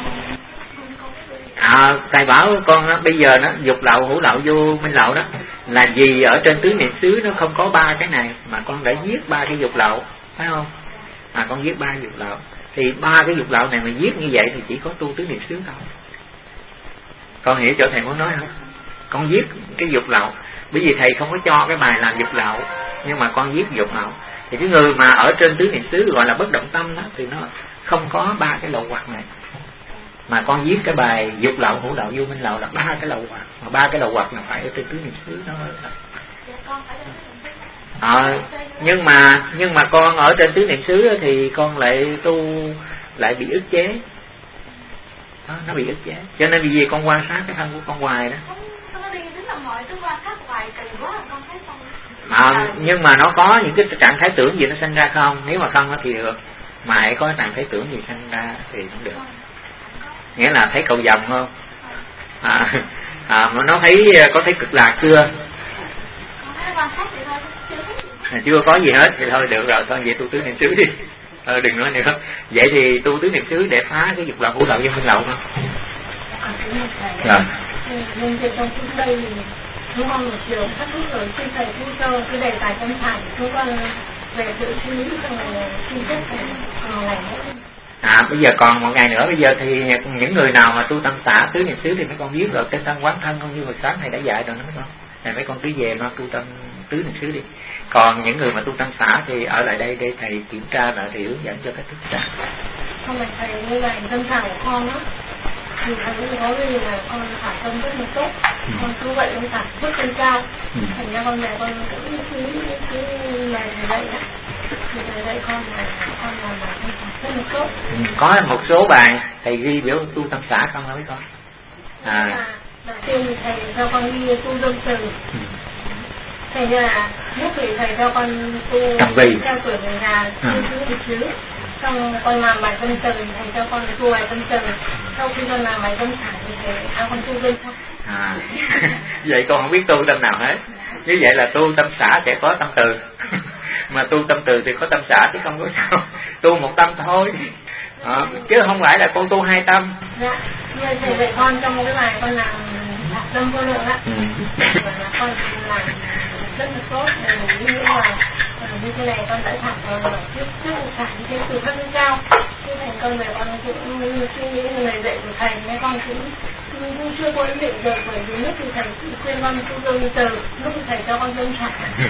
thầy bảo con đó, bây giờ nó dục lậu, hữu lậu, vô minh lậu đó là vì ở trên tứ niệm xứ nó không có ba cái này mà con đã giết ba cái dục lậu, phải không? Con giết ba dục lậu thì ba cái dục lậu này mà giết như vậy thì chỉ có tu tứ niệm xứ thôi. Con hiểu chỗ thầy muốn nói không? Con giết cái dục lậu, bởi vì thầy không có cho cái bài làm dục lậu, nhưng mà con giết dục lậu thì cái người mà ở trên tứ niệm xứ gọi là bất động tâm đó thì nó không có ba cái lậu hoặc này. Mà con viết cái bài dục lậu, hữu lậu, vô minh lậu là ba cái lậu hoặc, mà ba cái lậu hoặc là phải ở trên tứ niệm xứ đó. Nhưng mà con ở trên tứ niệm xứ thì con lại tu lại bị ức chế đó, nó bị ức chế, cho nên vì con quan sát cái thân của con hoài đó. Nhưng mà nó có những cái trạng thái tưởng gì nó sinh ra không? Nếu mà không thì được, mà hãy có trạng thái tưởng gì sinh ra thì cũng được. Nghĩa là thấy cầu vồng không? Mà nó thấy có thấy cực lạc chưa? Chưa có gì hết thì thôi được rồi, thôi vậy tu tứ niệm xứ đi. Đừng nói nữa. Vậy thì tu tứ niệm xứ để phá cái dục lậu, hữu lậu, vô minh lậu không? Rồi. Trong đây chúng con một chiều phát thuốc rồi xin thầy thu cho cái đề tài tâm thành chúng con về sự suy nghĩ trong này xin phép thầy này nữa. Bây giờ còn một ngày nữa, bây giờ thì những người nào mà tu tâm xả tứ niệm xứ thì mấy con viết rồi trên thân quán thân không, như hồi sáng thầy đã dạy rồi đó mấy con. Này mấy con cứ về mà tu tâm tứ niệm xứ đi. Còn những người mà tu tâm xả thì ở lại đây để thầy kiểm tra lại thì hướng dẫn cho cách thức xả. Không phải thầy như vậy tâm trạng của con đó. Thì thầy cũng có cái là con thả tâm rất là tốt, con cứ vậy con thả rất lên cao, thành ra con này con cũng cứ này thầy dạy đó, thì thầy dạy con là con làm bài con thả rất là tốt. Có một số bài thầy ghi biểu tu tâm xả không hả mấy con? Đầu tiên thì thầy cho con ghi tu dâm từ, thầy là lúc thì thầy cho con tu theo tuổi người già tu tứ xứ. Xong con làm bài tâm từ, thầy cho con tu bài tâm từ. Sau khi con làm bài tâm xả thì thầy cho con tu dâm xả. Vậy con không biết tu tâm nào hết. Như vậy là tu tâm xả sẽ có tâm từ. Mà tu tâm từ thì có tâm xả chứ không có sao. Tu một tâm thôi. Chứ không phải là con tu hai tâm. Dạ, như thầy dạy con trong cái bài con làm tâm vô lượng á. Và con làm rất là tốt, như là như thế này con đã thẳng rồi trước thẳng như thế từ rất cao, chứ thành con về con cũng suy nghĩ như lời dạy của thầy, nên con cũng chưa có ý định được, bởi vì lúc thì thầy khuyên con tu dâm từ, lúc thì thầy cho con dâm thẳng.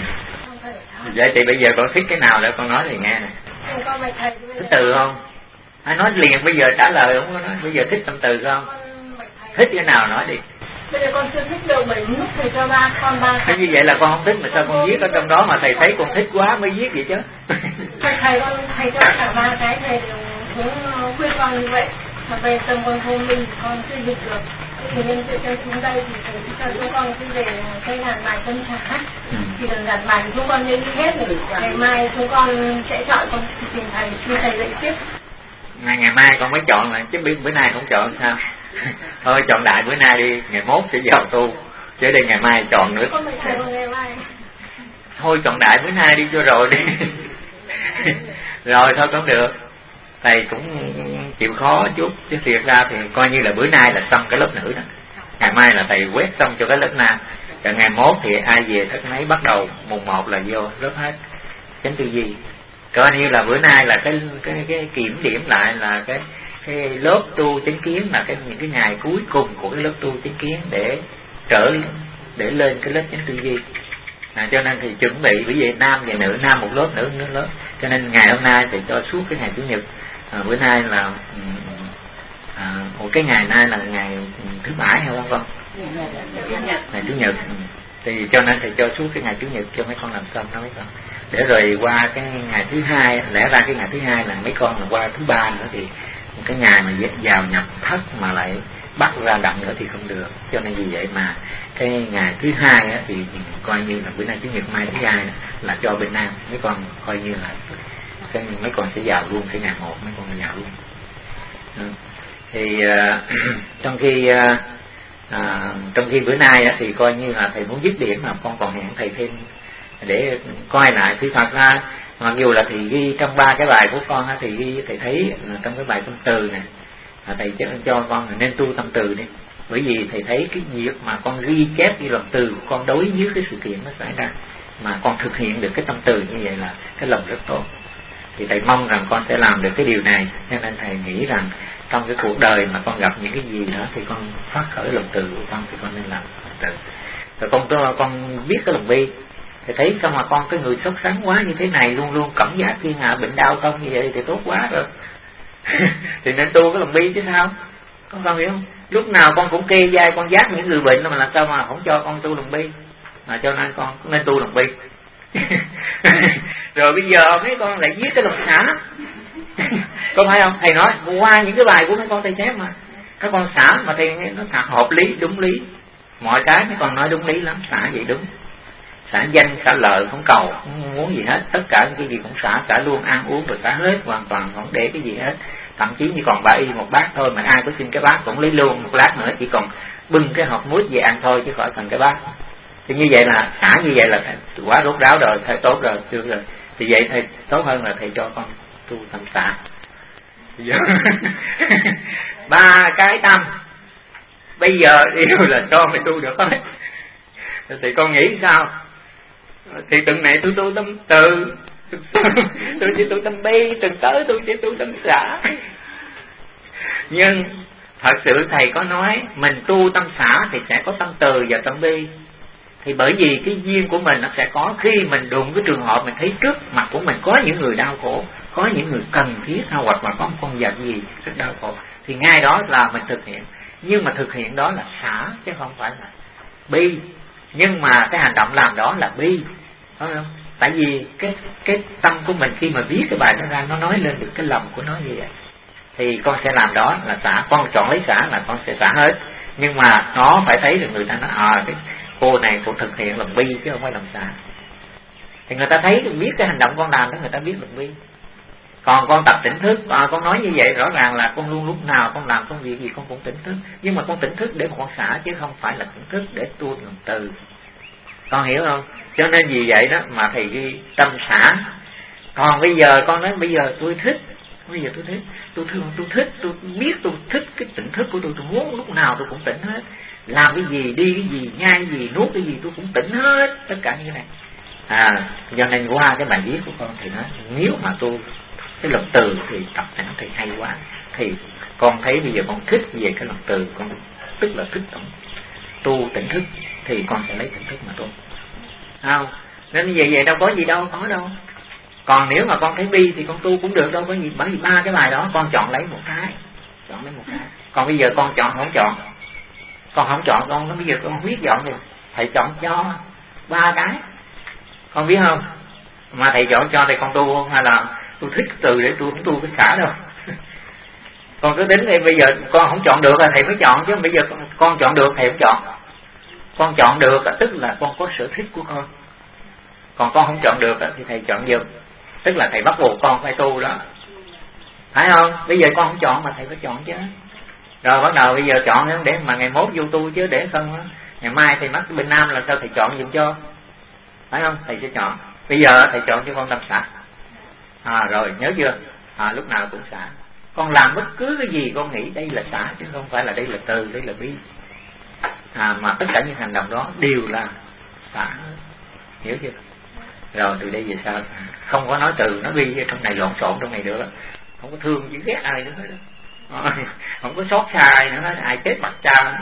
Vậy thì bây giờ con thích cái nào để con nói thì nghe nè. Thích từ không? Ai nói liền bây giờ trả lời không có nói, bây giờ thích tâm từ không? Thích cái nào nói đi. Bây giờ con chưa thích được, bởi lúc thầy cho con ba. Như vậy là con không thích mà sao con viết ở trong đó mà thầy thấy con thích quá mới viết vậy chứ? Thầy cho cả ba cái thầy đều cũng khuyên con như vậy. Mà về tâm con vô minh con chưa dịch được. Thì nhân sự cho chúng đây thì thầy cho chúng con cứ về cái làm bài tâm xả. Thì lần đặt bài chúng con nên đi hết rồi. Ngày mai chúng con sẽ chọn con tìm thầy, xin thầy dạy tiếp. Ngày mai con mới chọn mà, chứ bữa nay không chọn sao? Thôi chọn đại bữa nay đi, ngày mốt sẽ vào tu, chứ đây ngày mai chọn nữa. Thôi chọn đại bữa nay đi cho rồi đi. Rồi thôi cũng được. Thầy cũng chịu khó chút, chứ thiệt ra thì coi như là bữa nay là xong cái lớp nữ đó. Ngày mai là thầy quét xong cho cái lớp nam. Rồi ngày mốt thì ai về thất mấy bắt đầu mùng 1 là vô lớp hết chánh tư duy. Coi như là bữa nay là cái kiểm điểm lại là cái lớp tu chánh kiến là những cái ngày cuối cùng của cái lớp tu chánh kiến để lên cái lớp chánh tư duy. Cho nên thì chuẩn bị, bởi vì nam và nữ, nam một lớp, nữ một lớp, cho nên ngày hôm nay thì cho suốt cái ngày chủ nhật. Bữa nay là một cái ngày nay là ngày thứ bảy hay không con? Ngày chủ nhật. Thì cho nên thì cho suốt cái ngày chủ nhật cho mấy con làm xong đó mấy con. Để rồi qua cái ngày thứ hai, lẽ ra cái ngày thứ hai là mấy con là qua thứ ba nữa, thì cái ngày mà vào nhập thất mà lại bắt ra đặng nữa thì không được. Cho nên vì vậy mà cái ngày thứ hai á, thì coi như là bữa nay chủ nhật, mai thứ hai là cho bên nam, mấy con coi như là mấy con sẽ vào luôn cái ngày 1, mấy con vào luôn. Thì trong khi bữa nay á, thì coi như là thầy muốn dứt điểm, mà con còn hẹn thầy thêm để coi lại. Thì thật ra mặc dù là thầy ghi trong 3 cái bài của con á, thì ghi thầy thấy trong cái bài tâm từ này, thầy cho con là nên tu tâm từ đi. Bởi vì thầy thấy cái việc mà con ghi chép cái lòng từ của con đối với cái sự kiện nó xảy ra, mà con thực hiện được cái tâm từ như vậy là cái lòng rất tốt. Thì thầy mong rằng con sẽ làm được cái điều này. Cho nên thầy nghĩ rằng trong cái cuộc đời mà con gặp những cái gì đó thì con phát khởi lòng từ của con, thì con nên làm lòng từ. Rồi con biết cái lòng bi. Thầy thấy sao mà con cái người sốt sắng quá như thế này, luôn luôn cẩm giác thiên hạ bệnh đau không, như vậy thì tốt quá rồi. Thì nên tu cái lòng bi chứ sao. Con hiểu không? Lúc nào con cũng kê vai con giác những người bệnh, mà làm sao mà không cho con tu lòng bi. Mà cho nên con cũng nên tu lòng bi. Rồi bây giờ mấy con lại viết cái lòng xả. Con phải không? Thầy nói qua những cái bài của mấy con thầy chép mà các con xả mà thầy nó thật hợp lý, đúng lý. Mọi cái mấy con nói đúng lý lắm. Xả vậy đúng. Xả danh, xả lợi, không cầu, không muốn gì hết. Tất cả cái gì cũng xả luôn, ăn uống rồi xả hết, hoàn toàn không để cái gì hết. Thậm chí như còn 3 y một bát thôi, mà ai có xin cái bát cũng lấy luôn một lát nữa, chỉ còn bưng cái hộp muối về ăn thôi, chứ khỏi cần cái bát. Thì như vậy là xả, như vậy là quá rốt ráo rồi, thầy tốt rồi, chưa rồi. Thì vậy thầy tốt hơn là thầy cho con tu tâm xả. 3 cái tâm bây giờ đều là cho mày tu được hết. Thì con nghĩ sao? Thì tuần này tôi tu tâm từ, tôi chỉ tu tâm bi, tuần tới tôi chỉ tu tâm xả. Nhưng thật sự thầy có nói mình tu tâm xả thì sẽ có tâm từ và tâm bi. Thì bởi vì cái duyên của mình nó sẽ có, khi mình đụng cái trường hợp mình thấy trước mặt của mình có những người đau khổ, có những người cần thiết, hoặc là có một con vật gì rất đau khổ, thì ngay đó là mình thực hiện. Nhưng mà thực hiện đó là xả chứ không phải là bi. Nhưng mà cái hành động làm đó là bi, phải không? Tại vì cái tâm của mình khi mà viết cái bài đó ra, nó nói lên được cái lòng của nó như vậy, thì con sẽ làm đó là xả. Con chọn lấy xả là con sẽ xả hết. Nhưng mà nó phải thấy được người ta nói cái cô này cũng thực hiện lòng bi chứ không phải lòng xả. Thì người ta thấy, biết cái hành động con làm đó, người ta biết lòng bi. Còn con tập tỉnh thức, con nói như vậy rõ ràng là con luôn lúc nào con làm công việc gì con cũng tỉnh thức. Nhưng mà con tỉnh thức để mà con xả, chứ không phải là tỉnh thức để tu lòng từ. Con hiểu không? Cho nên vì vậy đó mà thầy ghi tâm xả. Còn bây giờ con nói bây giờ tôi thích, bây giờ tôi thích, tôi thương, tôi thích, tôi biết tôi thích cái tỉnh thức của tôi muốn lúc nào tôi cũng tỉnh hết. Làm cái gì, đi cái gì, nhai cái gì, nuốt cái gì tôi cũng tỉnh hết, tất cả như thế này. Do nên qua cái bài viết của con thì nói nếu mà tu cái lòng từ thì tập tánh thì hay quá. Thì con thấy bây giờ con thích về cái lòng từ, con tức là thích tu tỉnh thức, thì con sẽ lấy tỉnh thức mà tu. Không? Nên vậy đâu có gì đâu, có đâu. Còn nếu mà con thấy bi thì con tu cũng được, đâu có gì. Bởi vì 3 cái bài đó con chọn lấy một cái, chọn lấy một cái. Còn bây giờ con chọn không chọn, con không chọn, con nói bây giờ con quyết chọn thì thầy chọn cho 3 cái, con biết không? Mà thầy chọn cho thì con tu không, hay là tôi thích từ để tôi không tu cái xả đâu. Con cứ tính thì bây giờ con không chọn được là thầy mới chọn, chứ bây giờ con chọn được thầy không chọn. Con chọn được tức là con có sở thích của con. Còn con không chọn được thì thầy chọn giùm, tức là thầy bắt buộc con phải tu đó, phải không? Bây giờ con không chọn mà thầy phải chọn chứ. Rồi bắt đầu bây giờ chọn để mà ngày mốt vô tu, chứ để không ngày mai thầy mắc bên Nam là sao thầy chọn giùm cho, phải không? Thầy sẽ chọn. Bây giờ thầy chọn cho con tâm xả. Rồi nhớ chưa? Lúc nào cũng xả. Con làm bất cứ cái gì con nghĩ đây là xả, chứ không phải là đây là từ, đây là bi. Mà tất cả những hành động đó đều là xả, hiểu chưa? Rồi từ đây về sau không có nói từ, nói bi trong này lộn xộn trong này được, không có thương chứ ghét ai nữa hết. Không có xót xa ai nữa, ai chết mặt cha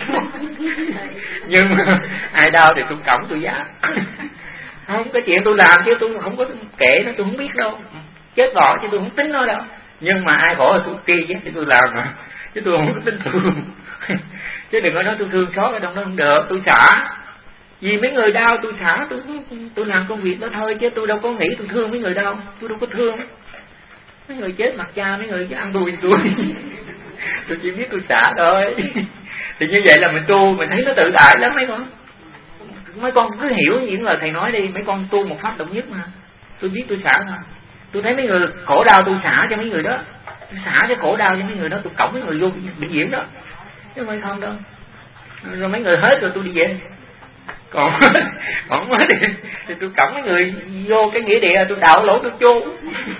nhưng mà ai đau thì tôi cõng tôi giá. Không, cái chuyện tôi làm chứ tôi không có kệ nó, tôi không biết đâu, chết bỏ chứ tôi không tính nó đâu. Nhưng mà ai khổ là tôi kia chứ tôi làm mà, chứ tôi không có tính thương. Chứ đừng có nói tôi thương xót ở trong đó không được, tôi xả. Vì mấy người đau tôi xả, tôi làm công việc đó thôi, chứ tôi đâu có nghĩ tôi thương mấy người đâu, tôi đâu có thương. Mấy người chết mặt cha, mấy người chứ ăn đùi tôi. Tôi chỉ biết tôi xả thôi. Thì như vậy là mình tu, mình thấy nó tự tại lắm mấy con. Mấy con cứ hiểu những lời thầy nói đi, mấy con tu một pháp độc nhất mà. Tôi biết tôi xả thôi. Tôi thấy mấy người khổ đau tôi xả cho mấy người đó, tôi xả cái khổ đau cho mấy người đó, tôi cõng mấy người vô bệnh viện đó, chứ không không đâu. Rồi mấy người hết rồi tôi đi về. Còn mới thì tôi cõng mấy người vô cái nghĩa địa, tôi đào lỗ tôi chôn.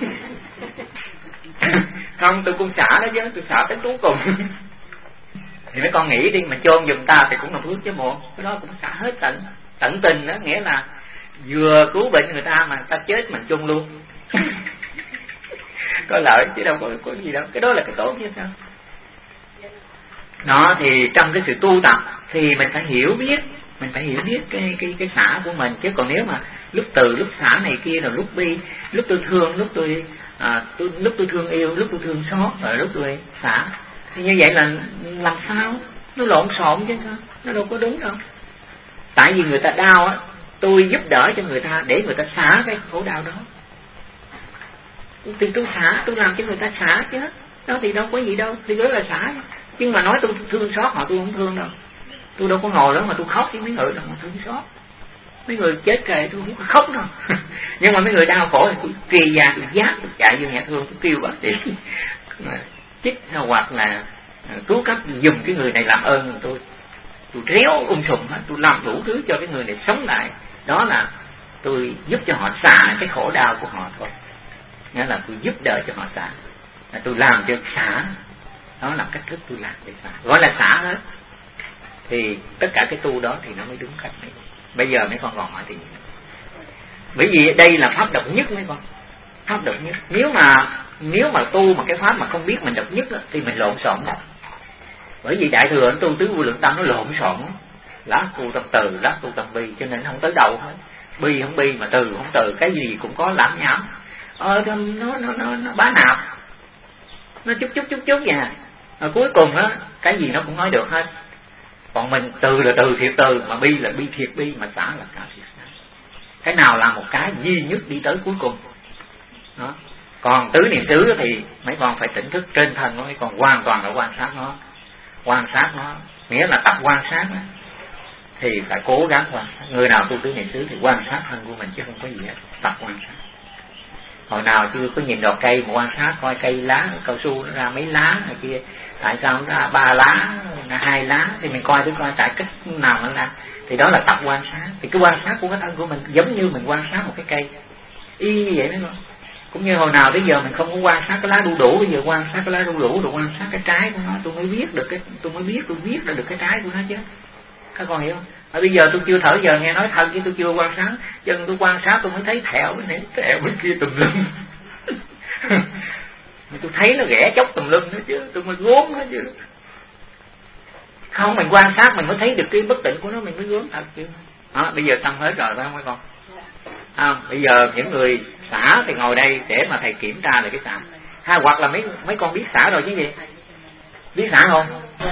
Không, tôi cũng xả đó chứ, tôi xả tới cuối cùng. Thì mấy con nghĩ đi, mà chôn giùm ta thì cũng là phước chứ bộ. Cái đó cũng xả hết tận tình đó, nghĩa là vừa cứu bệnh người ta mà ta chết mình chôn luôn. Có lợi chứ đâu có gì đâu, cái đó là cái tốt chứ sao. Đó thì trong cái sự tu tập thì mình phải hiểu biết, cái xả của mình. Chứ còn nếu mà lúc từ lúc xả này kia, rồi lúc bi, lúc tôi thương, lúc tôi thương yêu, lúc tôi thương xót, rồi lúc tôi xả, thì như vậy là làm sao nó lộn xộn chứ sao, nó đâu có đúng đâu. Tại vì người ta đau á, tôi giúp đỡ cho người ta để người ta xả cái khổ đau đó, thì tôi xả, tôi làm cho người ta xả chứ. Đó thì đâu có gì đâu, thì đó là xả. Nhưng mà nói tôi thương xót họ, tôi không thương đâu. Tôi đâu có ngồi đó mà tôi khóc với mấy người đâu mà thương xót. Mấy người chết kề tôi không có khóc đâu. Nhưng mà mấy người đau khổ thì tôi kỳ ra, tôi giác, tôi chạy vô nhà thương, tôi kêu bác sĩ chích hoặc là cứu cấp giùm cái người này, làm ơn tôi réo sùm hết, tôi làm đủ thứ cho cái người này sống lại. Đó là tôi giúp cho họ xả cái khổ đau của họ thôi. Nghĩa là tôi giúp đỡ cho họ xả, là tôi làm cho xả. Đó là cách thức tôi làm để xả, gọi là xả hết. Thì tất cả cái tu đó thì nó mới đúng cách này. Bây giờ mấy con còn hỏi thì bởi vì đây là pháp độc nhất mấy con, pháp độc nhất. Nếu mà tu mà cái pháp mà không biết mình độc nhất đó, thì mình lộn xộn đó. Bởi vì đại thừa anh tu tứ vô lượng tâm nó lộn xộn, lát tu tâm từ, lát tu tâm bi, cho nên không tới đầu hết. Bi không bi mà từ không từ, cái gì cũng có lảm nhảm. Nó bá nạp, nó chút vậy. Rồi cuối cùng á, cái gì nó cũng nói được hết. Còn mình từ là từ thiệt từ, mà bi là bi thiệt bi, mà xả là xả thiệt xả. Cái nào là một cái duy nhất đi tới cuối cùng đó. Còn tứ niệm xứ thì mấy con phải tỉnh thức trên thân nó, mấy con hoàn toàn là quan sát nó. Quan sát nó nghĩa là tập quan sát đó. Thì phải cố gắng quan sát. Người nào tu tứ niệm xứ thì quan sát thân của mình chứ không có gì hết, tập quan sát. Hồi nào chưa có nhìn đọt cây mà quan sát coi cây lá cao su nó ra mấy lá này kia, tại sao nó ra 3 lá, là 2 lá, thì mình coi tại cách nào nó ra. Thì đó là tập quan sát. Thì cái quan sát của cái thân của mình giống như mình quan sát một cái cây, y như vậy đó. Cũng như hồi nào tới giờ mình không có quan sát cái lá đu đủ, bây giờ quan sát cái lá đu đủ rồi quan sát cái trái của nó, tôi mới viết ra được cái trái của nó chứ. Các con hiểu không? Ở bây giờ tôi chưa thở giờ nghe nói thân chứ tôi chưa quan sát, chân tôi quan sát tôi mới thấy thẹo bên này, thẹo bên kia tùm lum. Tôi thấy nó ghẻ chốc tùm lum nữa chứ, tôi mới gốm nữa chứ. Không, mình quan sát mình mới thấy được cái bất tịnh của nó, mình mới gốm thật chứ. Đó, bây giờ xong hết rồi phải không mấy con? Bây giờ những người xả thì ngồi đây để mà thầy kiểm tra về cái xả. Hoặc là mấy con biết xả rồi chứ gì? Biết xả không?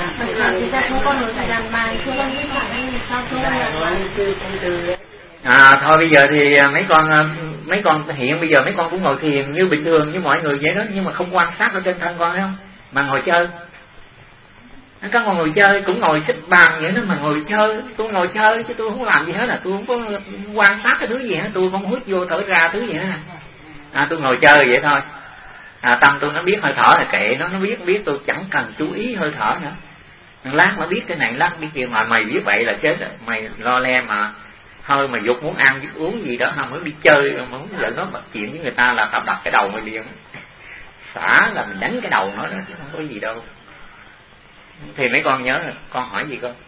Thôi bây giờ thì mấy con hiện bây giờ mấy con cũng ngồi thiền như bình thường như mọi người vậy đó, nhưng mà không quan sát ở trên thân con thấy không? Mà ngồi chơi. Các con ngồi chơi cũng ngồi xích bàn vậy đó mà ngồi chơi, tôi ngồi chơi chứ tôi không làm gì hết, là tôi không có quan sát cái thứ gì hết, tôi không hút vô thở ra thứ gì hết. Tôi ngồi chơi vậy thôi. Tâm tôi nó biết hơi thở là kệ nó biết tôi chẳng cần chú ý hơi thở nữa. Lát nó biết cái này, lát biết kia, mà mày biết vậy là chết rồi. Mày lo le mà hơi mà dục muốn ăn uống gì đó, không muốn đi chơi, mà muốn giận nó bật chuyện với người ta là tập đặt cái đầu mày liền. Xả là mình đánh cái đầu nó đó chứ không có gì đâu. Thì mấy con nhớ rồi, con hỏi gì con?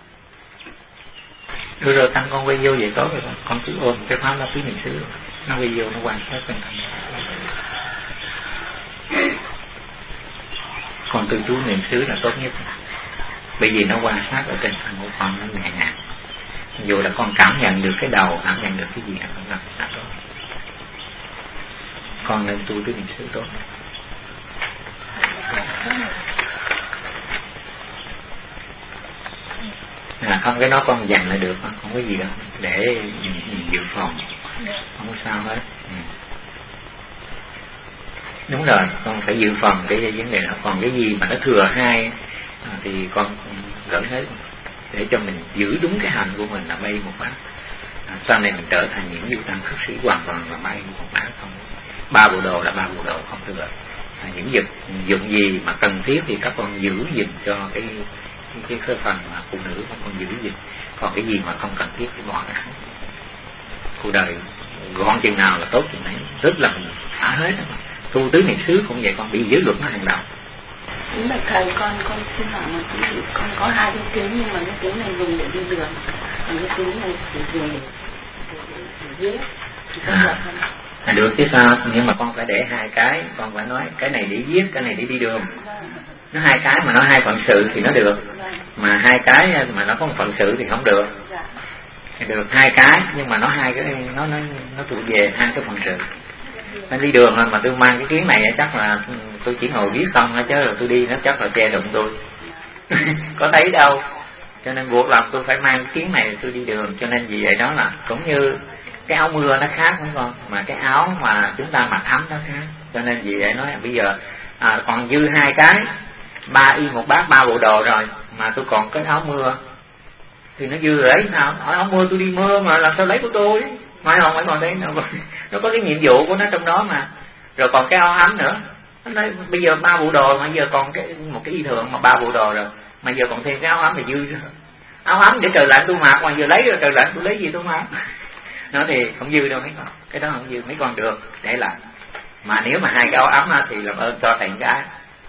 Rồi tăng con quay vô vậy tốt rồi, con cứ ôm cái pháp là tứ niệm xứ, nó quay vô nó quan sát tinh thần. con tư chú niệm xứ là tốt nhất, bởi vì nó quan sát ở trên thân của con nó nhẹ nhàng, dù là con cảm nhận được cái đầu, cảm nhận được cái gì là tốt. Con nên tu cái niệm xứ tốt. Không cái đó con dành lại được, không có gì đâu, để dự phòng, không có sao hết. Đúng rồi, con phải dự phòng cái vấn đề đó. Còn cái gì mà nó thừa hai thì con gửi hết, để cho mình giữ đúng cái hành của mình là bay một bát. Sau này mình trở thành những du tăng khất sĩ hoàn toàn là bay một bát không. 3 bộ đồ là 3 bộ đồ không thừa. Những dụng gì mà cần thiết thì các con giữ gìn cho cái phần mà phụ nữ các con giữ gìn. Còn cái gì mà không cần thiết thì bỏ ra. Cuộc đời gọn chừng nào là tốt chừng đấy, rất là mình thả hết. Tu tứ niệm xứ cũng vậy, con bị giới luật nó hàng đầu. Đúng là thầy, con xin hỏi một chút, con có 2 cái kính nhưng mà cái kính này dùng để đi đường, còn cái kính này chỉ dùng để viết thì có được không? Được chứ sao, nhưng mà con phải để 2 cái, con phải nói cái này để viết, cái này để đi đường. Nó 2 cái mà nó 2 phận sự thì nó được, mà 2 cái mà nó có một phận sự thì không được. Được 2 cái nhưng mà nó 2 cái nó thuộc về 2 cái phận sự. Nên đi đường mà tôi mang cái kiến này chắc là tôi chỉ ngồi viết không chứ rồi tôi đi nó chắc là che đụng tôi. Có thấy đâu. Cho nên buộc lòng tôi phải mang cái kiến này tôi đi đường. Cho nên vì vậy đó là cũng như cái áo mưa nó khác đúng không, mà cái áo mà chúng ta mặc ấm nó khác. Cho nên vì vậy nói bây giờ còn dư 2 cái, 3 y một bát 3 bộ đồ rồi, mà tôi còn cái áo mưa thì nó dư rồi đấy sao? Áo mưa tôi đi mưa mà làm sao lấy của tôi? Phải không? Phải còn đấy nó có cái nhiệm vụ của nó trong đó mà. Rồi còn cái áo ấm nữa. Nói, bây giờ 3 bộ đồ mà giờ còn một cái y thường mà 3 bộ đồ rồi, mà giờ còn thêm cái áo ấm thì dư. Áo ấm để trời lạnh tôi mặc, mà giờ lấy rồi trời lạnh tôi lấy gì tôi mặc? Nó thì không dư đâu mấy con. Cái đó không dư, mấy con được để làm. Mà nếu mà 2 cái áo ấm thì làm ơn cho thầy cái.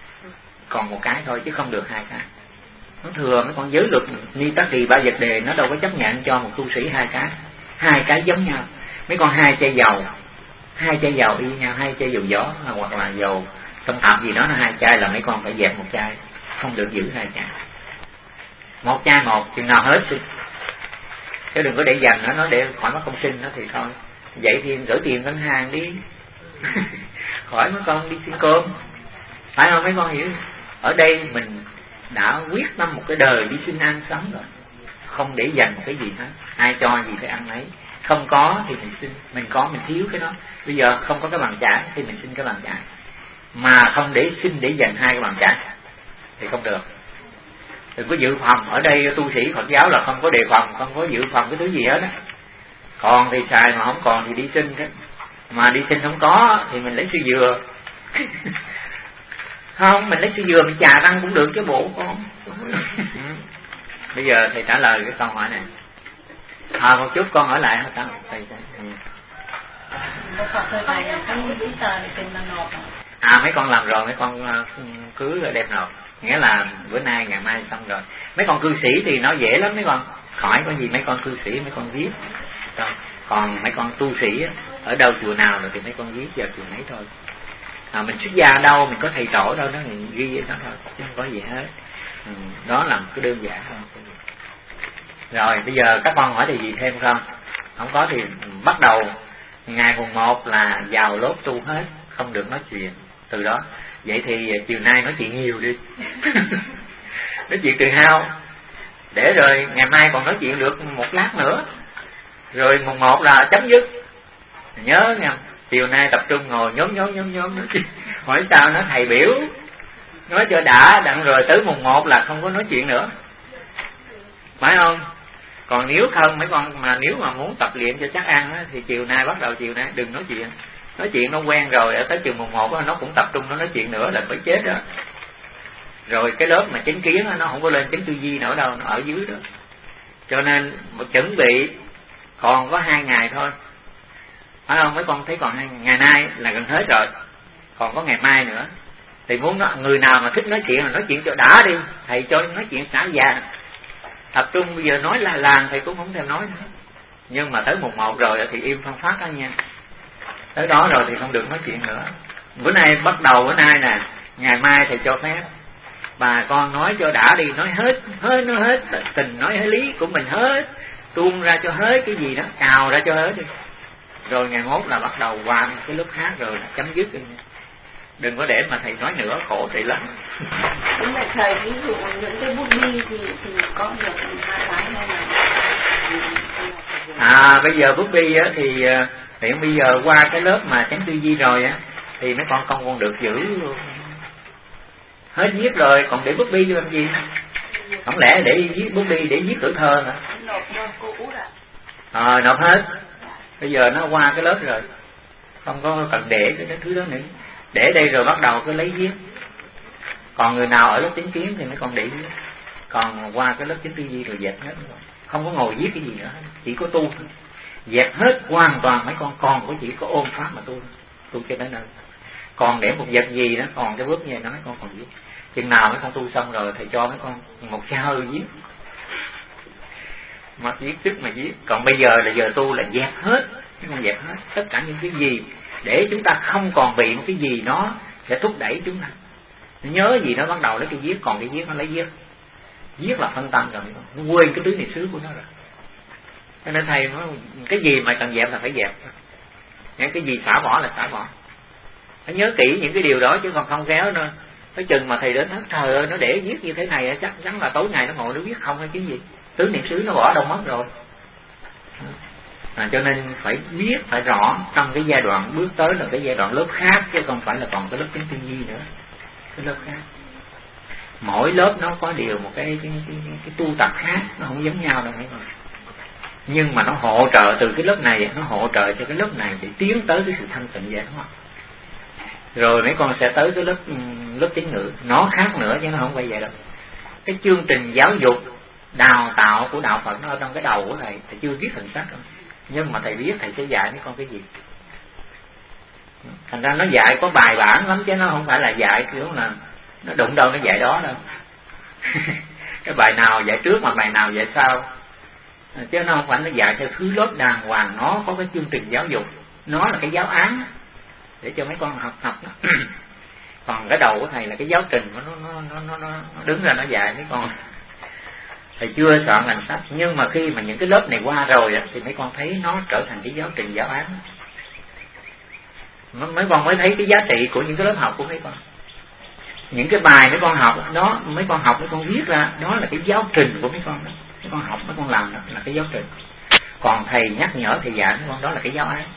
Còn 1 cái thôi chứ không được 2 cái. Nó thừa mấy con giới luật ni tắc trì 3 vật đề nó đâu có chấp nhận cho một tu sĩ 2 cái. 2 cái giống nhau. Mấy con 2 chai dầu, 2 chai dầu y nhau, 2 chai dầu gió hoặc là dầu tông tạp gì đó, nó 2 chai là mấy con phải dẹp 1 chai, không được giữ 2 chai. 1 chai một, chừng nào hết xin. Chứ đừng có để dành nó để khỏi mất công sinh nó thì thôi. Vậy thì gửi tiền ngân hàng đi. Khỏi mấy con đi xin cơm. Phải không mấy con hiểu? Ở đây mình đã quyết tâm một cái đời đi xin ăn sống rồi, không để dành một cái gì hết, ai cho gì phải ăn lấy. Không có thì mình xin, mình có mình thiếu cái đó. Bây giờ không có cái bằng trả thì mình xin cái bằng trả, mà không để xin để dành 2 cái bằng trả thì không được. Đừng có dự phòng. Ở đây tu sĩ Phật giáo là không có đề phòng, không có dự phòng cái thứ gì hết á. Còn thì xài mà không còn thì đi xin cái. Mà đi xin không có thì mình lấy sư dừa. Không, mình lấy sư dừa mình chà răng cũng được chứ bộ con. Bây giờ thầy trả lời cái câu hỏi này. Một chút con hỏi lại hả ta? Mấy con làm rồi, mấy con cứ đem nộp. Nghĩa là bữa nay ngày mai xong rồi. Mấy con cư sĩ thì nó dễ lắm mấy con. Khỏi có gì mấy con cư sĩ mấy con viết. Còn mấy con tu sĩ ở đâu chùa nào rồi thì mấy con viết vào chùa nấy thôi. Mình xuất gia đâu, mình có thầy tổ đâu đó mình ghi vậy đó thôi, chứ không có gì hết. Đó là một cái đơn giản thôi. Rồi bây giờ các con hỏi thì gì thêm không? Không có thì bắt đầu ngày mùng 1 là vào lốt tu hết, không được nói chuyện từ đó. Vậy thì chiều nay nói chuyện nhiều đi. Nói chuyện từ hao, để rồi ngày mai còn nói chuyện được 1 lát nữa, rồi mùng 1 là chấm dứt. Nhớ nha, chiều nay tập trung ngồi nhóm nói chuyện. Hỏi sao nó thầy biểu nói cho đã đặng, rồi tới mùng 1 là không có nói chuyện nữa, phải không? Còn nếu không mấy con mà nếu mà muốn tập luyện cho chắc ăn á, thì chiều nay bắt đầu chiều nay đừng nói chuyện. Nói chuyện nó quen rồi, ở tới trường mùng 1 nó cũng tập trung nó nói chuyện nữa là phải chết đó. Rồi cái lớp mà chánh kiến nó không có lên chánh tư duy nữa đâu, nó ở dưới đó. Cho nên một chuẩn bị còn có 2 ngày thôi, phải không? Mấy con thấy còn 2 ngày nay là gần hết rồi, còn có ngày mai nữa. Thì muốn người nào mà thích nói chuyện là nói chuyện cho đã đi, thầy cho nói chuyện xả già. Tập trung bây giờ nói là làng thầy cũng không thèm nói nữa. Nhưng mà tới mùng 1 rồi thì im phân phát đó nha. Tới đó rồi thì không được nói chuyện nữa. Bữa nay bắt đầu bữa nay nè, ngày mai thầy cho phép bà con nói cho đã đi, nói hết nó hết tình, nói hết lý của mình hết, tuôn ra cho hết cái gì đó, cào ra cho hết đi. Rồi ngày mốt là bắt đầu qua cái lớp khác rồi là chấm dứt. Đừng có để mà thầy nói nữa, khổ thầy lắm. Đúng là thầy, ví dụ những cái bút bi thì có được hai cái hay là bây giờ bút bi á thì hiện bây giờ qua cái lớp mà chánh tư duy rồi á thì mấy con không còn được giữ hết viết rồi, còn để bút bi làm gì? Không lẽ để viết bút bi để viết tuổi thơ nữa? Nộp hết. Bây giờ nó qua cái lớp rồi, không có cần để cái thứ đó nữa. Để đây rồi bắt đầu cứ lấy viết. Còn người nào ở lớp chánh kiến thì mấy con để viết. Còn qua cái lớp chánh tư duy rồi dẹp hết rồi. Không có ngồi viết cái gì nữa, chỉ có tu thôi. Dẹp hết hoàn toàn mấy con, còn có chỉ có ôm pháp mà tu cho đến nơi. Còn để một vật gì đó, còn cái bước như nó mấy con còn viết. Chừng nào mấy con tu xong rồi thầy cho mấy con một cái hơi viết. Mà viết trước mà viết. Còn bây giờ là giờ tu là dẹp hết, mấy con dẹp hết tất cả những cái gì để chúng ta không còn bị một cái gì nó sẽ thúc đẩy chúng ta. Nhớ gì nó bắt đầu lấy cái viết, còn cái viết nó lấy viết. Viết là phân tâm rồi, nó quên cái tứ niệm xứ của nó rồi. Cho nên thầy nói cái gì mà cần dẹp là phải dẹp, cái gì xả bỏ là xả bỏ. Phải nhớ kỹ những cái điều đó chứ còn không kéo nữa. Cái chừng mà thầy đến hết trời ơi, nó để viết như thế này chắc chắn là tối ngày nó ngồi nó viết không hay chứ gì. Tứ niệm xứ nó bỏ đâu mất rồi. Cho nên phải biết phải rõ trong cái giai đoạn bước tới là cái giai đoạn lớp khác, chứ không phải là còn cái lớp chánh tư duy nữa, cái lớp khác. Mỗi lớp nó có điều một cái tu tập khác, nó không giống nhau đâu mấy con. Nhưng mà nó hỗ trợ từ cái lớp này, nó hỗ trợ cho cái lớp này để tiến tới cái sự thanh tịnh vậy đó. Rồi mấy con sẽ tới cái lớp tín ngữ, nó khác nữa chứ nó không phải vậy đâu. Cái chương trình giáo dục đào tạo của đạo Phật nó ở trong cái đầu của thầy chưa viết thành sách đâu. Nhưng mà thầy biết thầy sẽ dạy mấy con cái gì. Thành ra nó dạy có bài bản lắm chứ nó không phải là dạy kiểu là nó đụng đâu nó dạy đó đâu. Cái bài nào dạy trước mà bài nào dạy sau. Chứ nó không phải nó dạy theo thứ lớp đàng hoàng, nó có cái chương trình giáo dục, nó là cái giáo án để cho mấy con học đó. Còn cái đầu của thầy là cái giáo trình, nó đứng ra nó dạy mấy con. Thầy chưa soạn thành sách, nhưng mà khi mà những cái lớp này qua rồi thì mấy con thấy nó trở thành cái giáo trình giáo án. Mấy con mới thấy cái giá trị của những cái lớp học của mấy con. Những cái bài mấy con học đó, mấy con học mấy con viết ra, đó là cái giáo trình của mấy con đó. Mấy con học mấy con làm đó là cái giáo trình. Còn thầy nhắc nhở thầy dạy mấy con đó là cái giáo án.